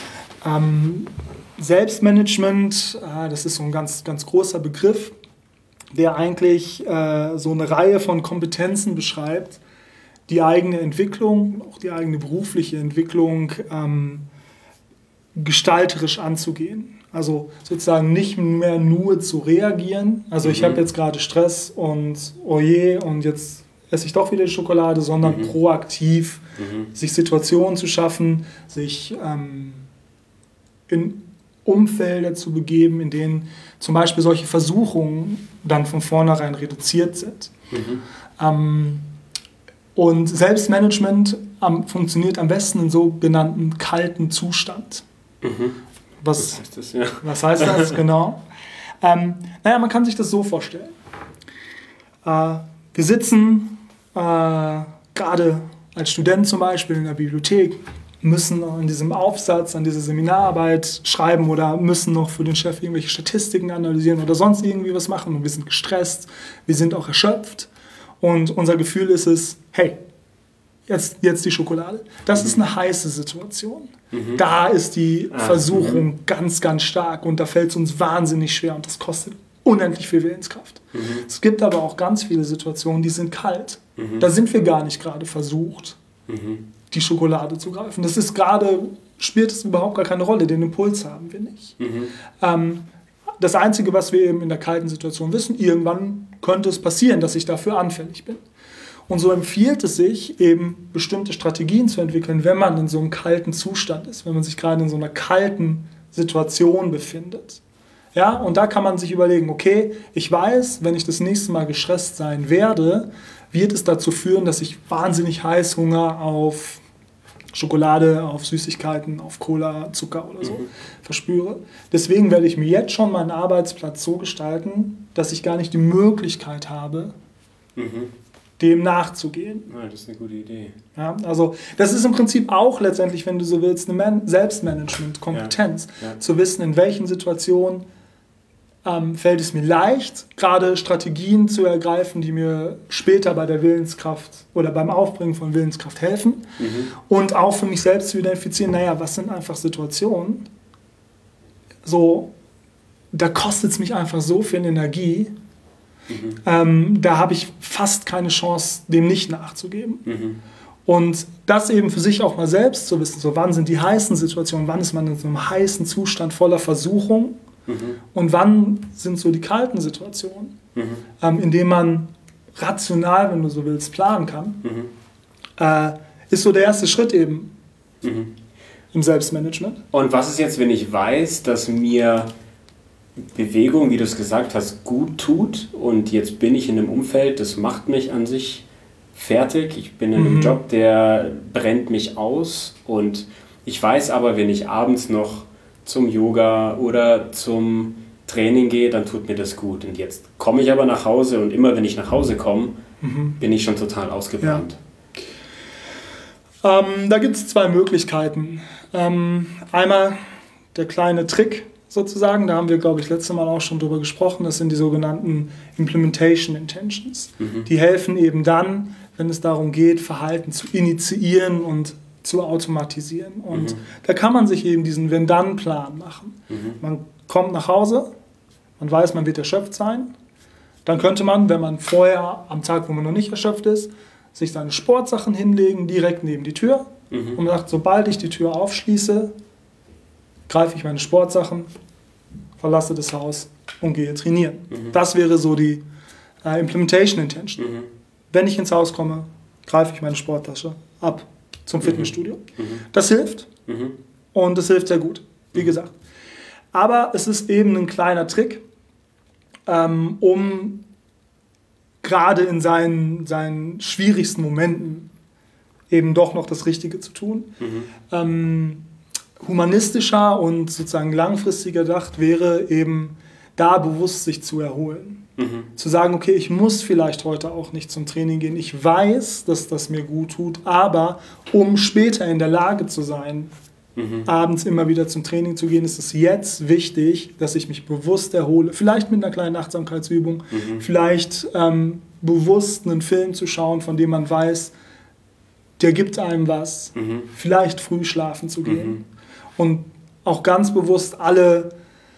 Selbstmanagement, das ist so ein ganz, ganz großer Begriff, der eigentlich so eine Reihe von Kompetenzen beschreibt, die eigene Entwicklung, auch die eigene berufliche Entwicklung gestalterisch anzugehen. Also sozusagen nicht mehr nur zu reagieren. Also ich habe jetzt gerade Stress und oh je, und jetzt esse ich doch wieder die Schokolade, sondern proaktiv sich Situationen zu schaffen, sich in Umfelder zu begeben, in denen zum Beispiel solche Versuchungen dann von vornherein reduziert sind. Und Selbstmanagement funktioniert am besten in sogenannten kalten Zustand. Was heißt das? Ja. Was heißt das genau? Man kann sich das so vorstellen. Wir sitzen gerade als Student zum Beispiel in der Bibliothek, müssen an diesem Aufsatz, an diese Seminararbeit schreiben oder müssen noch für den Chef irgendwelche Statistiken analysieren oder sonst irgendwie was machen. Und wir sind gestresst, wir sind auch erschöpft. Und unser Gefühl ist es, hey, jetzt die Schokolade. Das ist eine heiße Situation. Da ist die Versuchung ganz, ganz stark und da fällt es uns wahnsinnig schwer und das kostet unendlich viel Willenskraft. Es gibt aber auch ganz viele Situationen, die sind kalt. Da sind wir gar nicht gerade versucht, die Schokolade zu greifen. Das ist gerade, spielt es überhaupt gar keine Rolle, den Impuls haben wir nicht. Das Einzige, was wir eben in der kalten Situation wissen, irgendwann könnte es passieren, dass ich dafür anfällig bin. Und so empfiehlt es sich, eben bestimmte Strategien zu entwickeln, wenn man in so einem kalten Zustand ist, wenn man sich gerade in so einer kalten Situation befindet. Ja, und da kann man sich überlegen, okay, ich weiß, wenn ich das nächste Mal gestresst sein werde, wird es dazu führen, dass ich wahnsinnig Heißhunger auf Schokolade, auf Süßigkeiten, auf Cola, Zucker oder so verspüre. Deswegen werde ich mir jetzt schon meinen Arbeitsplatz so gestalten, dass ich gar nicht die Möglichkeit habe, dem nachzugehen. Ja, das ist eine gute Idee. Ja, also das ist im Prinzip auch letztendlich, wenn du so willst, eine Selbstmanagement-Kompetenz. Zu wissen, in welchen Situationen fällt es mir leicht, gerade Strategien zu ergreifen, die mir später bei der Willenskraft oder beim Aufbringen von Willenskraft helfen. Und auch für mich selbst zu identifizieren, was sind einfach Situationen, so, da kostet es mich einfach so viel Energie, da habe ich fast keine Chance, dem nicht nachzugeben. Und das eben für sich auch mal selbst zu wissen, so wann sind die heißen Situationen, wann ist man in so einem heißen Zustand voller Versuchung und wann sind so die kalten Situationen, in denen man rational, wenn du so willst, planen kann, ist so der erste Schritt eben im Selbstmanagement. Und was ist jetzt, wenn ich weiß, dass mir Bewegung, wie du es gesagt hast, gut tut und jetzt bin ich in einem Umfeld, das macht mich an sich fertig, ich bin in einem Job, der brennt mich aus und ich weiß aber, wenn ich abends noch zum Yoga oder zum Training gehe, dann tut mir das gut. Und jetzt komme ich aber nach Hause und immer wenn ich nach Hause komme, bin ich schon total ausgebrannt. Ja. Da gibt es 2 Möglichkeiten. Einmal der kleine Trick sozusagen, da haben wir, glaube ich, letztes Mal auch schon drüber gesprochen, das sind die sogenannten Implementation Intentions. Die helfen eben dann, wenn es darum geht, Verhalten zu initiieren und zu automatisieren. Und da kann man sich eben diesen Wenn-Dann-Plan machen. Man kommt nach Hause, man weiß, man wird erschöpft sein. Dann könnte man, wenn man vorher, am Tag, wo man noch nicht erschöpft ist, sich seine Sportsachen hinlegen, direkt neben die Tür. Und man sagt, sobald ich die Tür aufschließe, greife ich meine Sportsachen, verlasse das Haus und gehe trainieren. Das wäre so die Implementation Intention. Wenn ich ins Haus komme, greife ich meine Sporttasche ab zum Fitnessstudio. Das hilft und das hilft sehr gut, wie gesagt. Aber es ist eben ein kleiner Trick, um gerade in seinen schwierigsten Momenten eben doch noch das Richtige zu tun. Humanistischer und sozusagen langfristiger gedacht wäre eben da bewusst sich zu erholen. Zu sagen, okay, ich muss vielleicht heute auch nicht zum Training gehen. Ich weiß, dass das mir gut tut, aber um später in der Lage zu sein, abends immer wieder zum Training zu gehen, ist es jetzt wichtig, dass ich mich bewusst erhole. Vielleicht mit einer kleinen Achtsamkeitsübung, vielleicht bewusst einen Film zu schauen, von dem man weiß, der gibt einem was. Vielleicht früh schlafen zu gehen. Und auch ganz bewusst alle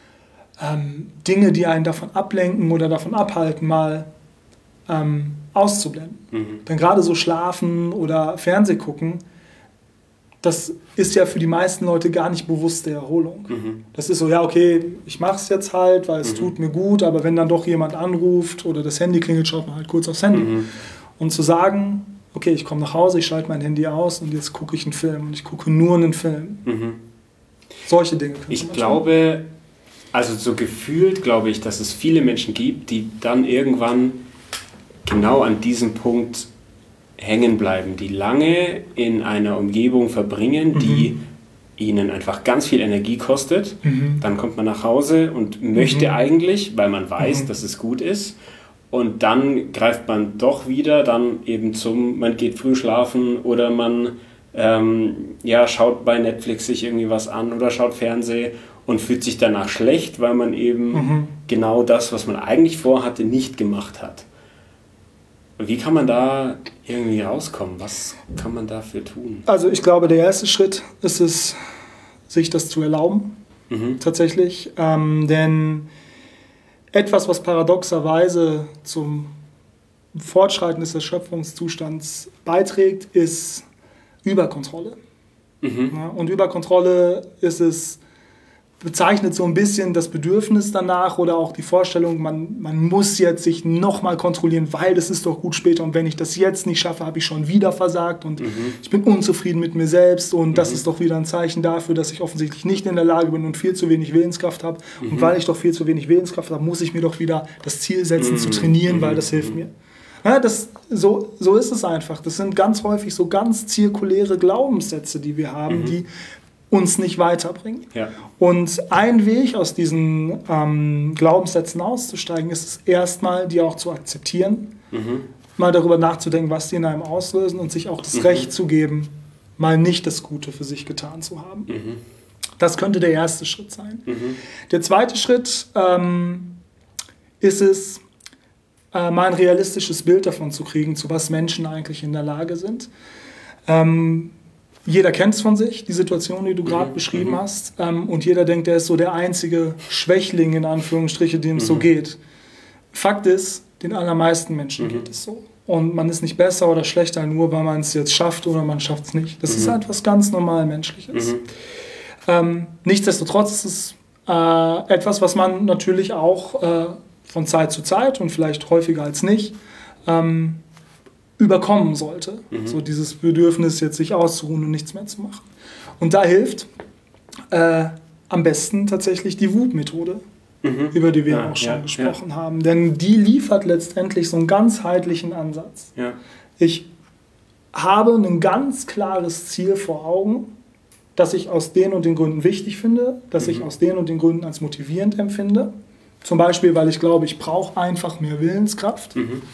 Dinge, die einen davon ablenken oder davon abhalten, mal auszublenden. Denn gerade so Schlafen oder Fernseh gucken, das ist ja für die meisten Leute gar nicht bewusste Erholung. Das ist so, ja okay, ich mache es jetzt halt, weil es tut mir gut, aber wenn dann doch jemand anruft oder das Handy klingelt, schaut man halt kurz aufs Handy. Und zu sagen, okay, ich komme nach Hause, ich schalte mein Handy aus und jetzt gucke ich einen Film und ich gucke nur einen Film. Solche Dinge. Ich glaube, also so gefühlt glaube ich, dass es viele Menschen gibt, die dann irgendwann genau an diesem Punkt hängen bleiben, die lange in einer Umgebung verbringen, die ihnen einfach ganz viel Energie kostet. Dann kommt man nach Hause und möchte eigentlich, weil man weiß, dass es gut ist, und dann greift man doch wieder dann eben man geht früh schlafen oder man schaut bei Netflix sich irgendwie was an oder schaut Fernsehen und fühlt sich danach schlecht, weil man eben genau das, was man eigentlich vorhatte, nicht gemacht hat. Wie kann man da irgendwie rauskommen? Was kann man dafür tun? Also ich glaube, der erste Schritt ist es, sich das zu erlauben, tatsächlich. Denn etwas, was paradoxerweise zum Fortschreiten des Erschöpfungszustands beiträgt, ist Überkontrolle. Ja, und Überkontrolle bezeichnet so ein bisschen das Bedürfnis danach oder auch die Vorstellung, man muss jetzt sich nochmal kontrollieren, weil das ist doch gut später und wenn ich das jetzt nicht schaffe, habe ich schon wieder versagt und ich bin unzufrieden mit mir selbst und das ist doch wieder ein Zeichen dafür, dass ich offensichtlich nicht in der Lage bin und viel zu wenig Willenskraft habe und weil ich doch viel zu wenig Willenskraft habe, muss ich mir doch wieder das Ziel setzen zu trainieren, weil das hilft mir. Ja, so ist es einfach. Das sind ganz häufig so ganz zirkuläre Glaubenssätze, die wir haben, die uns nicht weiterbringen. Ja. Und ein Weg, aus diesen Glaubenssätzen auszusteigen, ist es erstmal, die auch zu akzeptieren, mal darüber nachzudenken, was die in einem auslösen und sich auch das Recht zu geben, mal nicht das Gute für sich getan zu haben. Das könnte der erste Schritt sein. Der zweite Schritt ist es, mal ein realistisches Bild davon zu kriegen, zu was Menschen eigentlich in der Lage sind. Jeder kennt es von sich, die Situation, die du gerade beschrieben hast. Und jeder denkt, er ist so der einzige Schwächling, in Anführungsstriche, dem es so geht. Fakt ist, den allermeisten Menschen geht es so. Und man ist nicht besser oder schlechter, nur weil man es jetzt schafft oder man schafft es nicht. Das ist etwas ganz normal Menschliches. Nichtsdestotrotz ist es etwas, was man natürlich auch von Zeit zu Zeit und vielleicht häufiger als nicht überkommen sollte. So dieses Bedürfnis, jetzt sich auszuruhen und nichts mehr zu machen. Und da hilft am besten tatsächlich die WOOP-Methode, über die wir auch schon gesprochen haben. Denn die liefert letztendlich so einen ganzheitlichen Ansatz. Ja. Ich habe ein ganz klares Ziel vor Augen, das ich aus den und den Gründen wichtig finde, das ich aus den und den Gründen als motivierend empfinde. Zum Beispiel, weil ich glaube, ich brauche einfach mehr Willenskraft.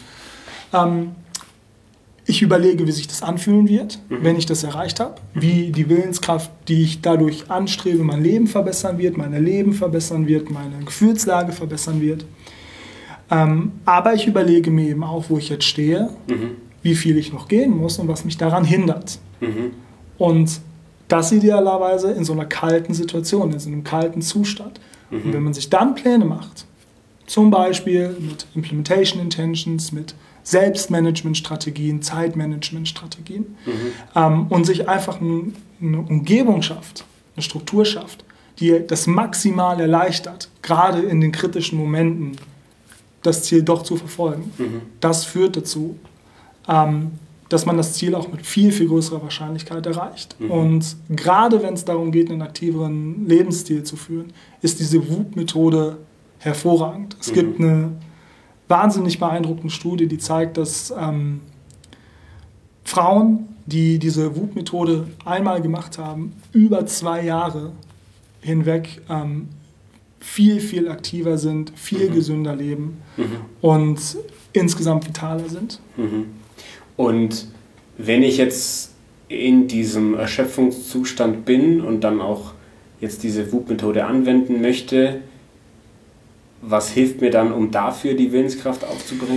Ich überlege, wie sich das anfühlen wird, wenn ich das erreicht habe. Wie die Willenskraft, die ich dadurch anstrebe, mein Leben verbessern wird, mein Leben verbessern wird, meine Gefühlslage verbessern wird. Aber ich überlege mir eben auch, wo ich jetzt stehe, wie viel ich noch gehen muss und was mich daran hindert. Und das idealerweise in so einer kalten Situation, in so einem kalten Zustand. Und wenn man sich dann Pläne macht, zum Beispiel mit Implementation Intentions, mit Selbstmanagement-Strategien, Zeitmanagement-Strategien und sich einfach eine Umgebung schafft, eine Struktur schafft, die das maximal erleichtert, gerade in den kritischen Momenten das Ziel doch zu verfolgen. Das führt dazu, dass man das Ziel auch mit viel, viel größerer Wahrscheinlichkeit erreicht. Und gerade wenn es darum geht, einen aktiveren Lebensstil zu führen, ist diese WOOP-Methode hervorragend. Es gibt eine wahnsinnig beeindruckende Studie, die zeigt, dass Frauen, die diese WOOP-Methode einmal gemacht haben, über 2 Jahre hinweg viel, viel aktiver sind, viel gesünder leben und insgesamt vitaler sind. Und wenn ich jetzt in diesem Erschöpfungszustand bin und dann auch jetzt diese WOOP-Methode anwenden möchte, was hilft mir dann, um dafür die Willenskraft aufzubringen?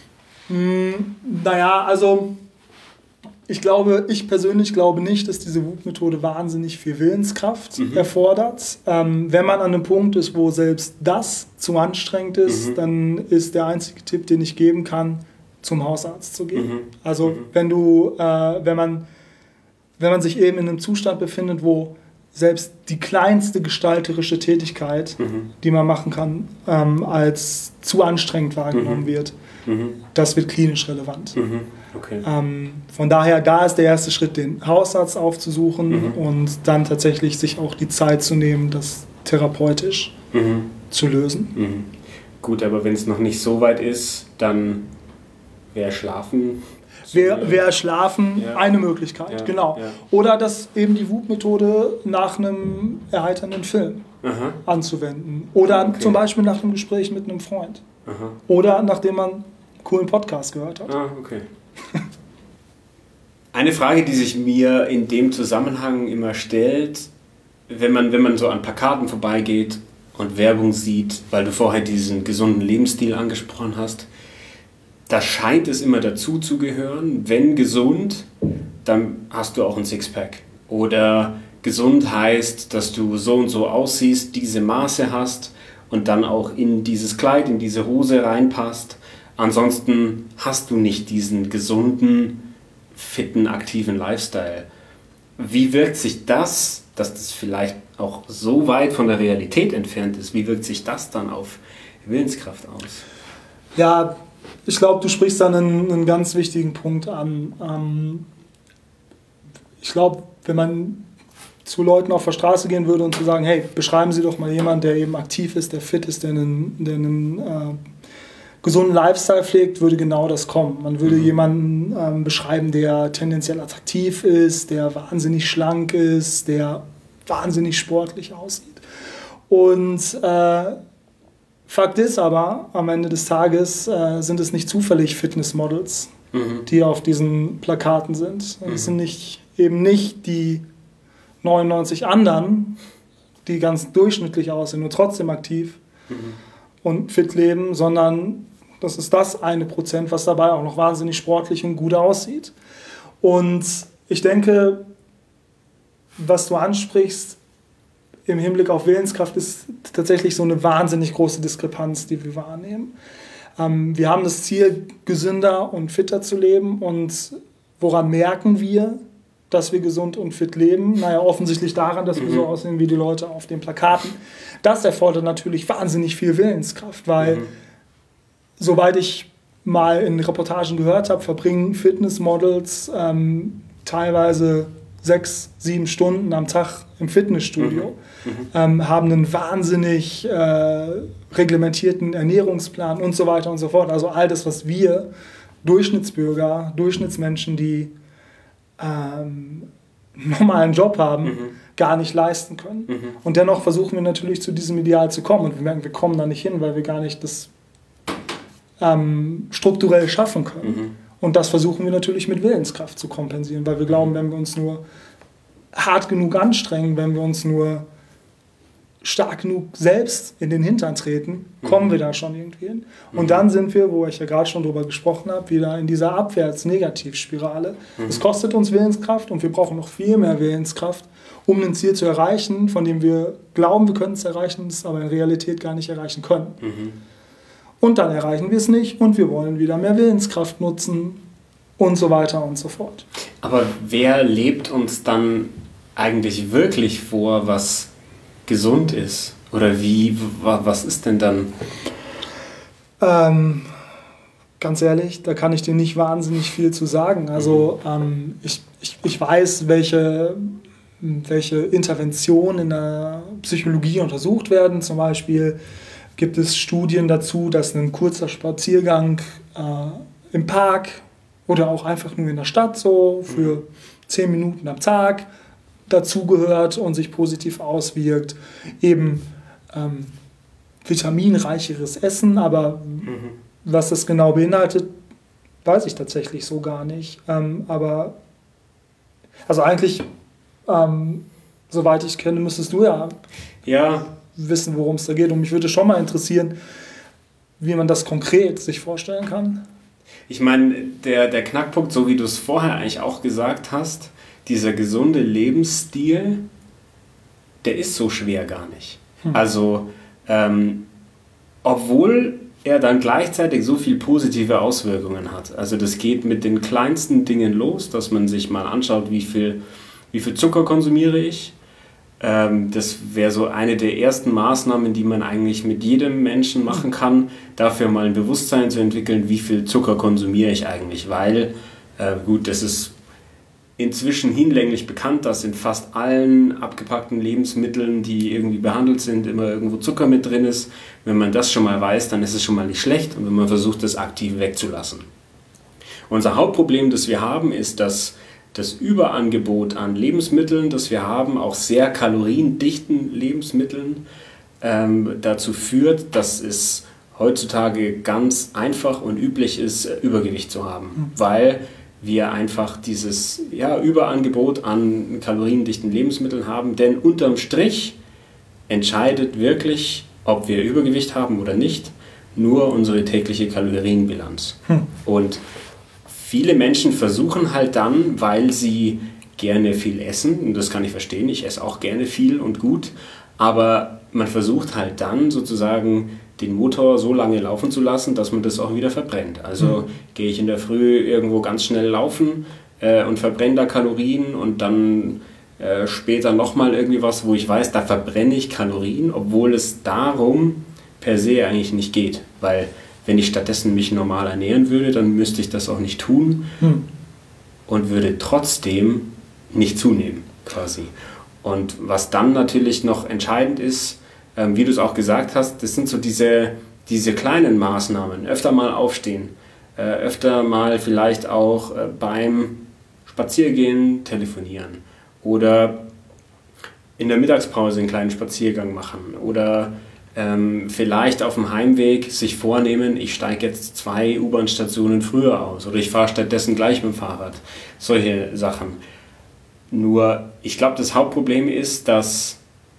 Naja, also ich persönlich glaube nicht, dass diese WOOP-Methode wahnsinnig viel Willenskraft erfordert. Wenn man an einem Punkt ist, wo selbst das zu anstrengend ist, dann ist der einzige Tipp, den ich geben kann, zum Hausarzt zu gehen. Also wenn man sich eben in einem Zustand befindet, wo selbst die kleinste gestalterische Tätigkeit, die man machen kann, als zu anstrengend wahrgenommen wird, das wird klinisch relevant. Okay. Von daher, da ist der erste Schritt, den Hausarzt aufzusuchen und dann tatsächlich sich auch die Zeit zu nehmen, das therapeutisch zu lösen. Gut, aber wenn es noch nicht so weit ist, dann wäre Schlafen... Wäre Schlafen eine Möglichkeit, genau. Ja. Oder dass eben die WOOP-Methode nach einem erheiternden Film anzuwenden. Oder zum Beispiel nach einem Gespräch mit einem Freund. Oder nachdem man einen coolen Podcast gehört hat. Okay. Eine Frage, die sich mir in dem Zusammenhang immer stellt, wenn man so an Plakaten vorbeigeht und Werbung sieht, weil du vorher diesen gesunden Lebensstil angesprochen hast, da scheint es immer dazu zu gehören, wenn gesund, dann hast du auch ein Sixpack. Oder gesund heißt, dass du so und so aussiehst, diese Maße hast und dann auch in dieses Kleid, in diese Hose reinpasst. Ansonsten hast du nicht diesen gesunden, fitten, aktiven Lifestyle. Wie wirkt sich das, dass das vielleicht auch so weit von der Realität entfernt ist, wie wirkt sich das dann auf Willenskraft aus? Ja, ich glaube, du sprichst dann einen ganz wichtigen Punkt an. Ich glaube, wenn man zu Leuten auf der Straße gehen würde und zu sagen, hey, beschreiben Sie doch mal jemanden, der eben aktiv ist, der fit ist, der einen gesunden Lifestyle pflegt, würde genau das kommen. Man würde jemanden beschreiben, der tendenziell attraktiv ist, der wahnsinnig schlank ist, der wahnsinnig sportlich aussieht. Und Fakt ist aber, am Ende des Tages sind es nicht zufällig Fitnessmodels, die auf diesen Plakaten sind. Es sind eben nicht die 99 anderen, die ganz durchschnittlich aussehen und trotzdem aktiv und fit leben, sondern das ist das 1%, was dabei auch noch wahnsinnig sportlich und gut aussieht. Und ich denke, was du ansprichst, im Hinblick auf Willenskraft ist tatsächlich so eine wahnsinnig große Diskrepanz, die wir wahrnehmen. Wir haben das Ziel, gesünder und fitter zu leben. Und woran merken wir, dass wir gesund und fit leben? Naja, offensichtlich daran, dass wir so aussehen wie die Leute auf den Plakaten. Das erfordert natürlich wahnsinnig viel Willenskraft, weil, soweit ich mal in Reportagen gehört habe, verbringen Fitnessmodels teilweise 6-7 Stunden am Tag im Fitnessstudio, haben einen wahnsinnig reglementierten Ernährungsplan und so weiter und so fort. Also all das, was wir Durchschnittsbürger, Durchschnittsmenschen, die normalen Job haben, gar nicht leisten können. Und dennoch versuchen wir natürlich zu diesem Ideal zu kommen und wir merken, wir kommen da nicht hin, weil wir gar nicht das strukturell schaffen können. Und das versuchen wir natürlich mit Willenskraft zu kompensieren, weil wir glauben, wenn wir uns nur hart genug anstrengen, wenn wir uns nur stark genug selbst in den Hintern treten, kommen wir da schon irgendwie hin. Und dann sind wir, wo ich ja gerade schon drüber gesprochen habe, wieder in dieser Abwärts-Negativspirale. Es kostet uns Willenskraft und wir brauchen noch viel mehr Willenskraft, um ein Ziel zu erreichen, von dem wir glauben, wir können es erreichen, es aber in Realität gar nicht erreichen können. Und dann erreichen wir es nicht und wir wollen wieder mehr Willenskraft nutzen und so weiter und so fort. Aber wer lebt uns dann eigentlich wirklich vor, was gesund ist? Oder was ist denn dann? Ganz ehrlich, da kann ich dir nicht wahnsinnig viel zu sagen. Also ich weiß, welche Interventionen in der Psychologie untersucht werden. Zum Beispiel gibt es Studien dazu, dass ein kurzer Spaziergang im Park oder auch einfach nur in der Stadt so für 10 Minuten am Tag dazugehört und sich positiv auswirkt. Eben vitaminreicheres Essen, aber was das genau beinhaltet, weiß ich tatsächlich so gar nicht. Aber also eigentlich, soweit ich kenne, müsstest du ja wissen, worum es da geht. Und mich würde schon mal interessieren, wie man das konkret sich vorstellen kann. Ich meine, der Knackpunkt, so wie du es vorher eigentlich auch gesagt hast, dieser gesunde Lebensstil, der ist so schwer gar nicht. Also, obwohl er dann gleichzeitig so viel positive Auswirkungen hat. Also das geht mit den kleinsten Dingen los, dass man sich mal anschaut, wie viel Zucker konsumiere ich. Das wäre so eine der ersten Maßnahmen, die man eigentlich mit jedem Menschen machen kann, dafür mal ein Bewusstsein zu entwickeln, wie viel Zucker konsumiere ich eigentlich. Weil, das ist inzwischen hinlänglich bekannt, dass in fast allen abgepackten Lebensmitteln, die irgendwie behandelt sind, immer irgendwo Zucker mit drin ist. Wenn man das schon mal weiß, dann ist es schon mal nicht schlecht und wenn man versucht, das aktiv wegzulassen. Unser Hauptproblem, das wir haben, ist, dass das Überangebot an Lebensmitteln, das wir haben, auch sehr kaloriendichten Lebensmitteln, dazu führt, dass es heutzutage ganz einfach und üblich ist, Übergewicht zu haben, weil wir einfach dieses Überangebot an kaloriendichten Lebensmitteln haben, denn unterm Strich entscheidet wirklich, ob wir Übergewicht haben oder nicht, nur unsere tägliche Kalorienbilanz. Und viele Menschen versuchen halt dann, weil sie gerne viel essen, und das kann ich verstehen, ich esse auch gerne viel und gut, aber man versucht halt dann sozusagen den Motor so lange laufen zu lassen, dass man das auch wieder verbrennt. Also gehe ich in der Früh irgendwo ganz schnell laufen und verbrenne da Kalorien und dann später nochmal irgendwie was, wo ich weiß, da verbrenne ich Kalorien, obwohl es darum per se eigentlich nicht geht. Weil wenn ich stattdessen mich normal ernähren würde, dann müsste ich das auch nicht tun und würde trotzdem nicht zunehmen quasi. Und was dann natürlich noch entscheidend ist, wie du es auch gesagt hast, das sind so diese kleinen Maßnahmen. Öfter mal aufstehen, öfter mal vielleicht auch beim Spaziergehen telefonieren oder in der Mittagspause einen kleinen Spaziergang machen oder vielleicht auf dem Heimweg sich vornehmen, ich steige jetzt 2 U-Bahn-Stationen früher aus oder ich fahre stattdessen gleich mit dem Fahrrad. Solche Sachen. Nur, ich glaube, das Hauptproblem ist, dass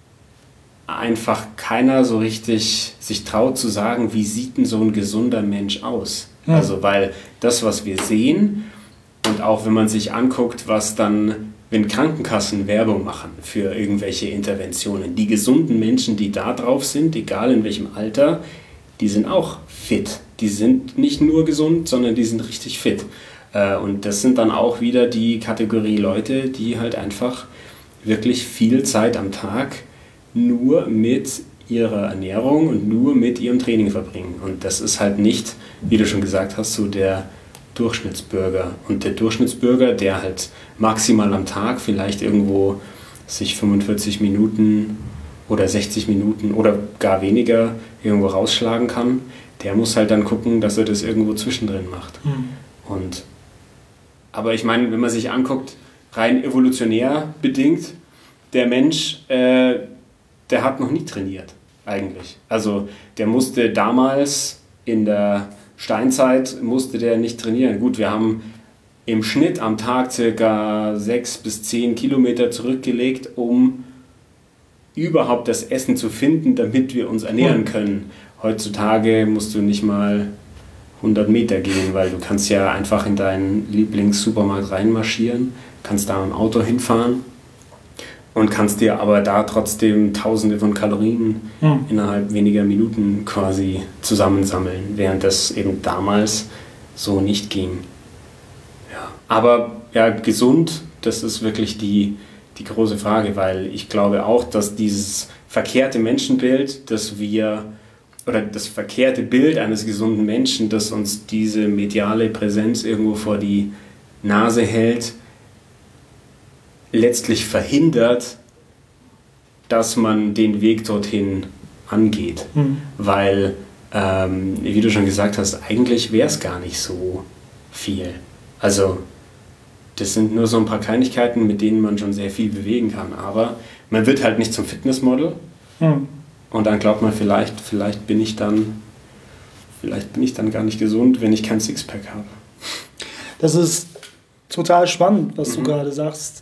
einfach keiner so richtig sich traut zu sagen, wie sieht denn so ein gesunder Mensch aus? Also, weil das, was wir sehen und auch wenn man sich anguckt, was dann, wenn Krankenkassen Werbung machen für irgendwelche Interventionen, die gesunden Menschen, die da drauf sind, egal in welchem Alter, die sind auch fit. Die sind nicht nur gesund, sondern die sind richtig fit. Und das sind dann auch wieder die Kategorie Leute, die halt einfach wirklich viel Zeit am Tag nur mit ihrer Ernährung und nur mit ihrem Training verbringen. Und das ist halt nicht, wie du schon gesagt hast, so der Durchschnittsbürger. Und der Durchschnittsbürger, der halt maximal am Tag vielleicht irgendwo sich 45 Minuten oder 60 Minuten oder gar weniger irgendwo rausschlagen kann, der muss halt dann gucken, dass er das irgendwo zwischendrin macht. Aber ich meine, wenn man sich anguckt, rein evolutionär bedingt, der Mensch, der hat noch nie trainiert eigentlich. Also der musste damals in der Steinzeit der nicht trainieren. Gut, wir haben im Schnitt am Tag ca. 6 bis 10 Kilometer zurückgelegt, um überhaupt das Essen zu finden, damit wir uns ernähren können. Heutzutage musst du nicht mal 100 Meter gehen, weil du kannst ja einfach in deinen Lieblingssupermarkt reinmarschieren, kannst da mit dem Auto hinfahren und kannst dir aber da trotzdem Tausende von Kalorien innerhalb weniger Minuten quasi zusammensammeln, während das eben damals so nicht ging. Ja. Aber ja, gesund, das ist wirklich die große Frage, weil ich glaube auch, dass dieses verkehrte Menschenbild, oder das verkehrte Bild eines gesunden Menschen, das uns diese mediale Präsenz irgendwo vor die Nase hält, letztlich verhindert, dass man den Weg dorthin angeht. Weil, wie du schon gesagt hast, eigentlich wäre es gar nicht so viel. Also das sind nur so ein paar Kleinigkeiten, mit denen man schon sehr viel bewegen kann. Aber man wird halt nicht zum Fitnessmodel. Und dann glaubt man, vielleicht bin ich dann gar nicht gesund, wenn ich kein Sixpack habe. Das ist total spannend, was du gerade sagst.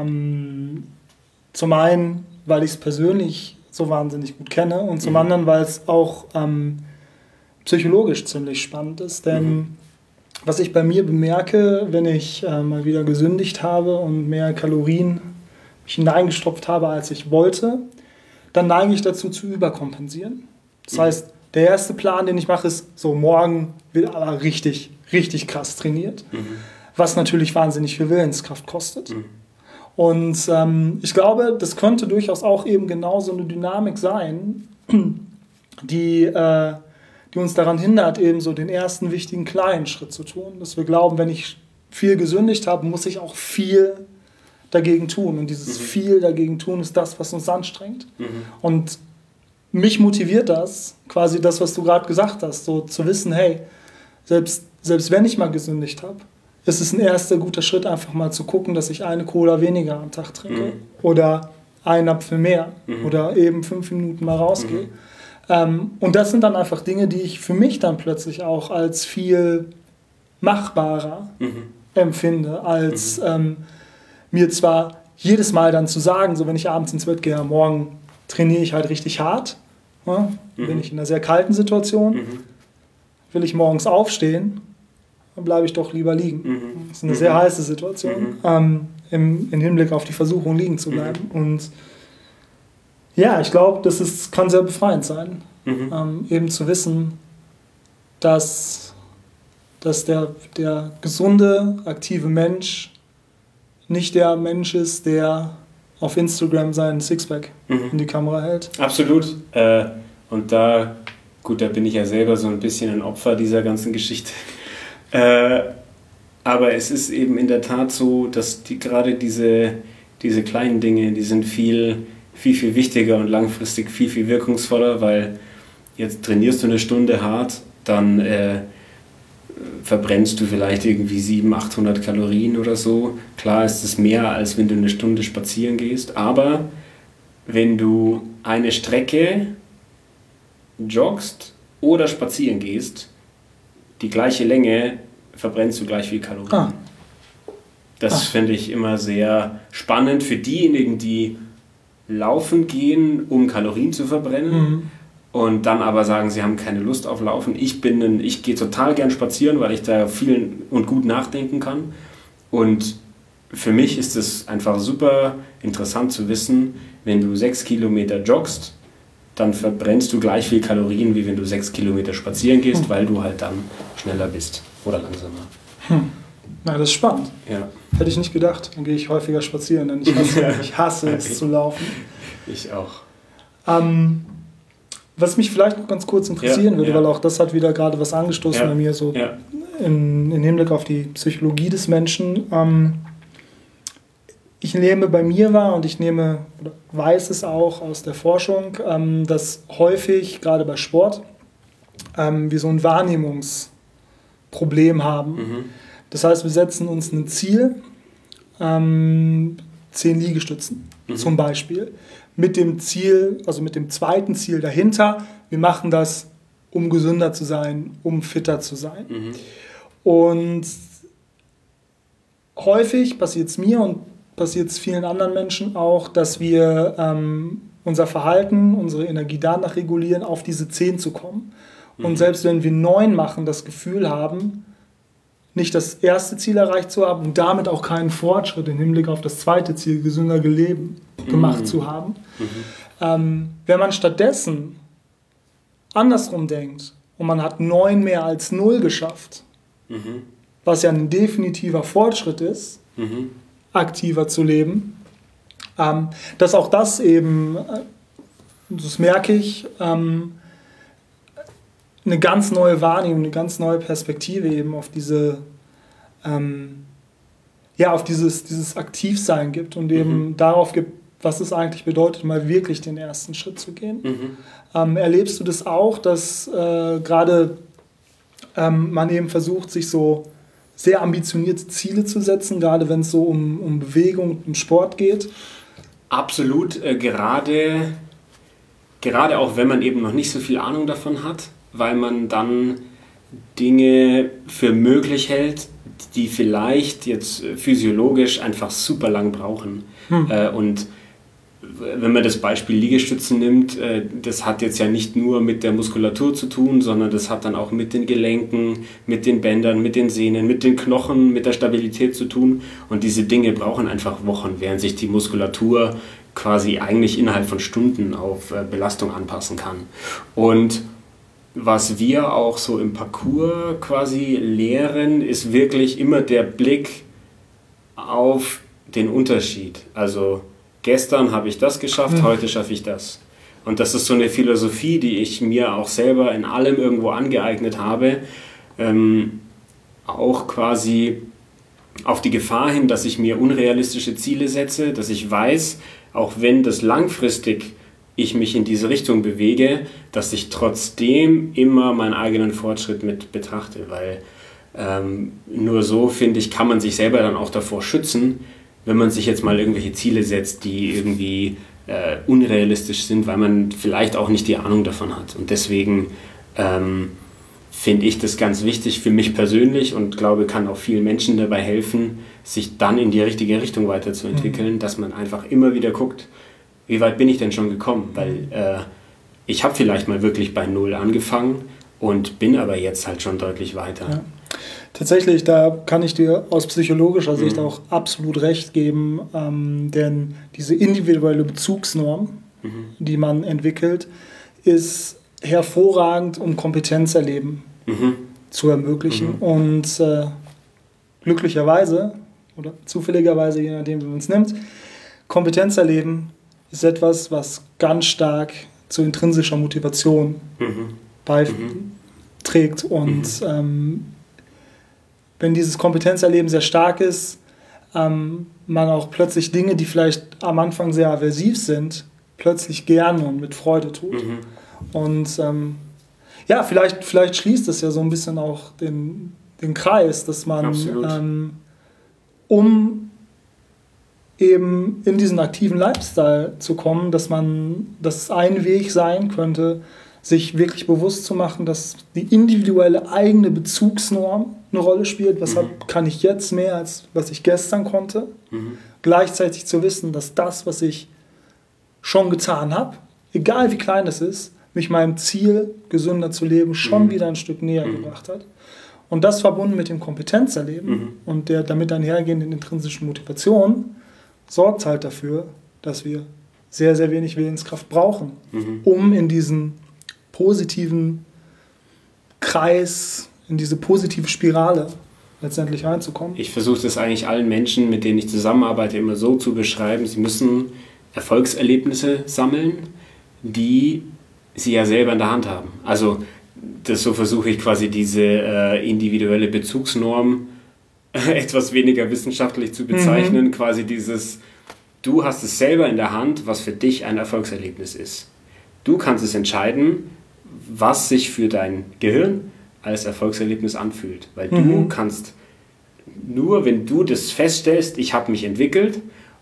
Zum einen, weil ich es persönlich so wahnsinnig gut kenne und zum anderen, weil es auch psychologisch ziemlich spannend ist. Denn was ich bei mir bemerke, wenn ich mal wieder gesündigt habe und mehr Kalorien mich hineingestopft habe, als ich wollte, dann neige ich dazu zu überkompensieren. Das heißt, der erste Plan, den ich mache, ist so, morgen wird aber richtig, richtig krass trainiert, was natürlich wahnsinnig viel Willenskraft kostet. Und ich glaube, das könnte durchaus auch eben genau so eine Dynamik sein, die uns daran hindert, eben so den ersten wichtigen kleinen Schritt zu tun. Dass wir glauben, wenn ich viel gesündigt habe, muss ich auch viel dagegen tun. Und dieses viel dagegen tun ist das, was uns anstrengt. Und mich motiviert das, quasi das, was du gerade gesagt hast, so zu wissen, hey, selbst wenn ich mal gesündigt habe, ist es ein erster guter Schritt, einfach mal zu gucken, dass ich eine Cola weniger am Tag trinke oder einen Apfel mehr oder eben 5 Minuten mal rausgehe. Und das sind dann einfach Dinge, die ich für mich dann plötzlich auch als viel machbarer empfinde, als mir zwar jedes Mal dann zu sagen, so wenn ich abends ins Bett gehe, morgen trainiere ich halt richtig hart, bin ich in einer sehr kalten Situation, will ich morgens aufstehen, dann bleibe ich doch lieber liegen. Das ist eine sehr heiße Situation, im Hinblick auf die Versuchung liegen zu bleiben. Und ja, ich glaube, kann sehr befreiend sein, eben zu wissen, dass der gesunde, aktive Mensch nicht der Mensch ist, der auf Instagram seinen Sixpack in die Kamera hält. Absolut. Und da bin ich ja selber so ein bisschen ein Opfer dieser ganzen Geschichte. Aber es ist eben in der Tat so, dass gerade diese kleinen Dinge, die sind viel, viel, viel wichtiger und langfristig viel, viel wirkungsvoller, weil jetzt trainierst du eine Stunde hart, dann verbrennst du vielleicht irgendwie 700-800 Kalorien oder so. Klar ist es mehr, als wenn du eine Stunde spazieren gehst, aber wenn du eine Strecke joggst oder spazieren gehst, die gleiche Länge, verbrennst du gleich viel Kalorien. Das finde ich immer sehr spannend für diejenigen, die laufen gehen, um Kalorien zu verbrennen. Und dann aber sagen, sie haben keine Lust auf Laufen. Ich gehe total gern spazieren, weil ich da viel und gut nachdenken kann. Und für mich ist es einfach super interessant zu wissen, wenn du 6 Kilometer joggst, dann verbrennst du gleich viel Kalorien, wie wenn du 6 Kilometer spazieren gehst, weil du halt dann schneller bist oder langsamer. Na, das ist spannend. Ja. Hätte ich nicht gedacht. Dann gehe ich häufiger spazieren, denn ich hasse es zu laufen. Ich auch. Was mich vielleicht noch ganz kurz interessieren würde, weil auch das hat wieder gerade was angestoßen bei mir, so im Hinblick auf die Psychologie des Menschen. Ich nehme bei mir wahr und ich weiß es auch aus der Forschung, dass häufig, gerade bei Sport, wir so ein Wahrnehmungsproblem haben. Das heißt, wir setzen uns ein Ziel, 10 Liegestützen zum Beispiel. Mit dem Ziel, also mit dem zweiten Ziel dahinter, wir machen das, um gesünder zu sein, um fitter zu sein. Und häufig passiert es mir und passiert es vielen anderen Menschen auch, dass wir unser Verhalten, unsere Energie danach regulieren, auf diese 10 zu kommen. Und selbst wenn wir 9 machen, das Gefühl haben, nicht das erste Ziel erreicht zu haben und damit auch keinen Fortschritt im Hinblick auf das zweite Ziel, gesünder gemacht zu haben. Wenn man stattdessen andersrum denkt und man hat 9 mehr als 0 geschafft, was ja ein definitiver Fortschritt ist, aktiver zu leben, dass auch das eben, das merke ich, eine ganz neue Wahrnehmung, eine ganz neue Perspektive eben auf diese, auf dieses Aktivsein gibt und eben darauf gibt, was es eigentlich bedeutet, mal wirklich den ersten Schritt zu gehen. Erlebst du das auch, dass gerade man eben versucht, sich so sehr ambitionierte Ziele zu setzen, gerade wenn es so um Bewegung, um Sport geht? Absolut, gerade auch wenn man eben noch nicht so viel Ahnung davon hat, weil man dann Dinge für möglich hält, die vielleicht jetzt physiologisch einfach super lang brauchen. Und wenn man das Beispiel Liegestützen nimmt, das hat jetzt ja nicht nur mit der Muskulatur zu tun, sondern das hat dann auch mit den Gelenken, mit den Bändern, mit den Sehnen, mit den Knochen, mit der Stabilität zu tun. Und diese Dinge brauchen einfach Wochen, während sich die Muskulatur quasi eigentlich innerhalb von Stunden auf Belastung anpassen kann. Und was wir auch so im Parcours quasi lehren, ist wirklich immer der Blick auf den Unterschied. Also gestern habe ich das geschafft, heute schaffe ich das. Und das ist so eine Philosophie, die ich mir auch selber in allem irgendwo angeeignet habe, auch quasi auf die Gefahr hin, dass ich mir unrealistische Ziele setze, dass ich weiß, auch wenn das langfristig ich mich in diese Richtung bewege, dass ich trotzdem immer meinen eigenen Fortschritt mit betrachte, weil nur so, finde ich, kann man sich selber dann auch davor schützen, wenn man sich jetzt mal irgendwelche Ziele setzt, die irgendwie unrealistisch sind, weil man vielleicht auch nicht die Ahnung davon hat. Und deswegen finde ich das ganz wichtig für mich persönlich und glaube, kann auch vielen Menschen dabei helfen, sich dann in die richtige Richtung weiterzuentwickeln, dass man einfach immer wieder guckt, wie weit bin ich denn schon gekommen? Weil ich habe vielleicht mal wirklich bei 0 angefangen und bin aber jetzt halt schon deutlich weiter. Ja. Tatsächlich, da kann ich dir aus psychologischer Sicht auch absolut recht geben, denn diese individuelle Bezugsnorm, die man entwickelt, ist hervorragend, um Kompetenzerleben zu ermöglichen. Und glücklicherweise oder zufälligerweise, je nachdem, wie man es nimmt, Kompetenzerleben ist etwas, was ganz stark zu intrinsischer Motivation beiträgt. Und wenn dieses Kompetenzerleben sehr stark ist, man auch plötzlich Dinge, die vielleicht am Anfang sehr aversiv sind, plötzlich gerne und mit Freude tut. Und vielleicht schließt es ja so ein bisschen auch den Kreis, dass man, um eben in diesen aktiven Lifestyle zu kommen, dass es ein Weg sein könnte, sich wirklich bewusst zu machen, dass die individuelle eigene Bezugsnorm eine Rolle spielt. Weshalb kann ich jetzt mehr, als was ich gestern konnte? Gleichzeitig zu wissen, dass das, was ich schon getan habe, egal wie klein es ist, mich meinem Ziel, gesünder zu leben, schon wieder ein Stück näher gebracht hat. Und das verbunden mit dem Kompetenzerleben und der damit einhergehenden intrinsischen Motivation sorgt halt dafür, dass wir sehr, sehr wenig Willenskraft brauchen, um in diesen positiven Kreis, in diese positive Spirale letztendlich reinzukommen. Ich versuche das eigentlich allen Menschen, mit denen ich zusammenarbeite, immer so zu beschreiben, sie müssen Erfolgserlebnisse sammeln, die sie ja selber in der Hand haben. Also so versuche ich quasi diese individuelle Bezugsnorm etwas weniger wissenschaftlich zu bezeichnen, quasi dieses, du hast es selber in der Hand, was für dich ein Erfolgserlebnis ist. Du kannst es entscheiden, was sich für dein Gehirn als Erfolgserlebnis anfühlt, weil du kannst nur, wenn du das feststellst, ich habe mich entwickelt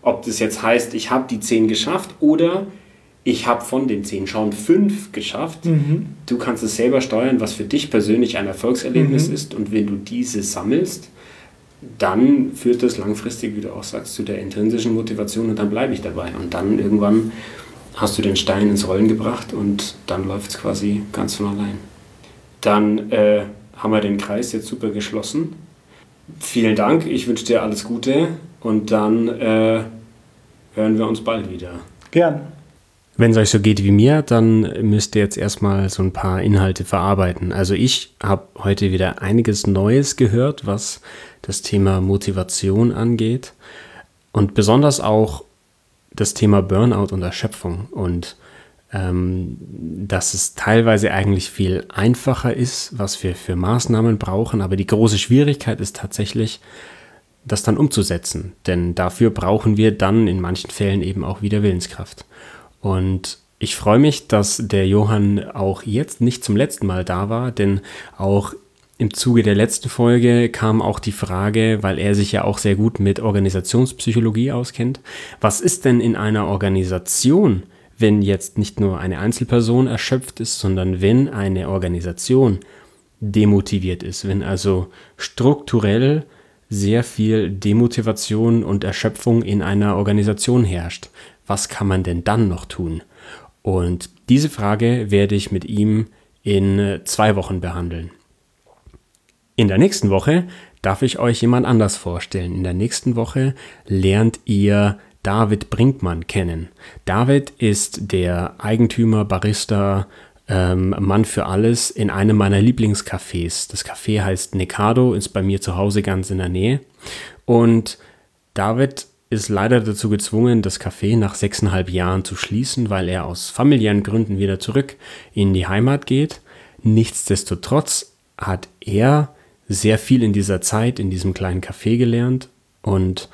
Ob das jetzt heißt, ich habe die 10 geschafft oder ich habe von den 10 schon 5 geschafft. Du kannst es selber steuern, was für dich persönlich ein Erfolgserlebnis ist. Und wenn du diese sammelst, dann führt das langfristig, wie du auch sagst, zu der intrinsischen Motivation und dann bleibe ich dabei. Und dann irgendwann hast du den Stein ins Rollen gebracht und dann läuft es quasi ganz von allein. Dann haben wir den Kreis jetzt super geschlossen. Vielen Dank, ich wünsche dir alles Gute und dann hören wir uns bald wieder. Gern. Wenn es euch so geht wie mir, dann müsst ihr jetzt erstmal so ein paar Inhalte verarbeiten. Also ich habe heute wieder einiges Neues gehört, was das Thema Motivation angeht und besonders auch das Thema Burnout und Erschöpfung und dass es teilweise eigentlich viel einfacher ist, was wir für Maßnahmen brauchen, aber die große Schwierigkeit ist tatsächlich, das dann umzusetzen, denn dafür brauchen wir dann in manchen Fällen eben auch wieder Willenskraft. Und ich freue mich, dass der Johann auch jetzt nicht zum letzten Mal da war, denn auch im Zuge der letzten Folge kam auch die Frage, weil er sich ja auch sehr gut mit Organisationspsychologie auskennt, was ist denn in einer Organisation, wenn jetzt nicht nur eine Einzelperson erschöpft ist, sondern wenn eine Organisation demotiviert ist, wenn also strukturell sehr viel Demotivation und Erschöpfung in einer Organisation herrscht. Was kann man denn dann noch tun? Und diese Frage werde ich mit ihm in 2 Wochen behandeln. In der nächsten Woche darf ich euch jemand anders vorstellen. In der nächsten Woche lernt ihr David Brinkmann kennen. David ist der Eigentümer, Barista, Mann für alles in einem meiner Lieblingscafés. Das Café heißt Necado, ist bei mir zu Hause ganz in der Nähe. Und David ist leider dazu gezwungen, das Café nach 6,5 Jahren zu schließen, weil er aus familiären Gründen wieder zurück in die Heimat geht. Nichtsdestotrotz hat er sehr viel in dieser Zeit in diesem kleinen Café gelernt und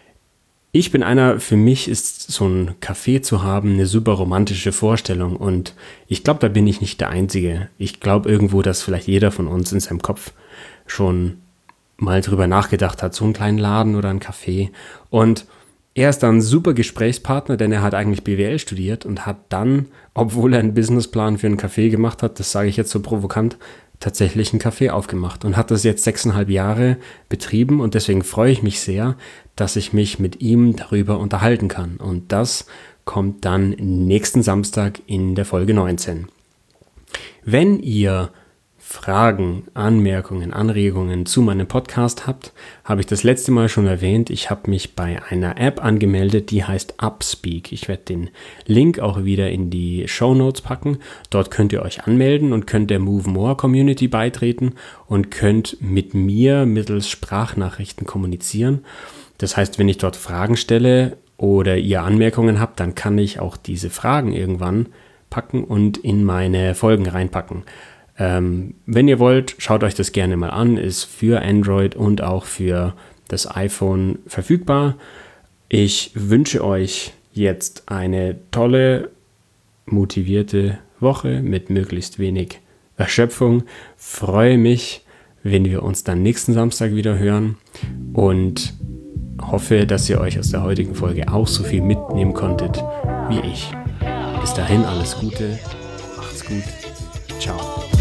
ich bin für mich ist so ein Café zu haben eine super romantische Vorstellung und ich glaube, da bin ich nicht der Einzige. Ich glaube irgendwo, dass vielleicht jeder von uns in seinem Kopf schon mal drüber nachgedacht hat, so einen kleinen Laden oder ein Café. Und er ist dann ein super Gesprächspartner, denn er hat eigentlich BWL studiert und hat dann, obwohl er einen Businessplan für ein Café gemacht hat, das sage ich jetzt so provokant, tatsächlich ein Café aufgemacht und hat das jetzt 6,5 Jahre betrieben und deswegen freue ich mich sehr, dass ich mich mit ihm darüber unterhalten kann. Und das kommt dann nächsten Samstag in der Folge 19. Wenn ihr Fragen, Anmerkungen, Anregungen zu meinem Podcast habt, habe ich das letzte Mal schon erwähnt. Ich habe mich bei einer App angemeldet, die heißt Upspeak. Ich werde den Link auch wieder in die Shownotes packen. Dort könnt ihr euch anmelden und könnt der Move More Community beitreten und könnt mit mir mittels Sprachnachrichten kommunizieren. Das heißt, wenn ich dort Fragen stelle oder ihr Anmerkungen habt, dann kann ich auch diese Fragen irgendwann packen und in meine Folgen reinpacken. Wenn ihr wollt, schaut euch das gerne mal an, ist für Android und auch für das iPhone verfügbar. Ich wünsche euch jetzt eine tolle, motivierte Woche mit möglichst wenig Erschöpfung. Freue mich, wenn wir uns dann nächsten Samstag wieder hören und hoffe, dass ihr euch aus der heutigen Folge auch so viel mitnehmen konntet wie ich. Bis dahin alles Gute, macht's gut, ciao.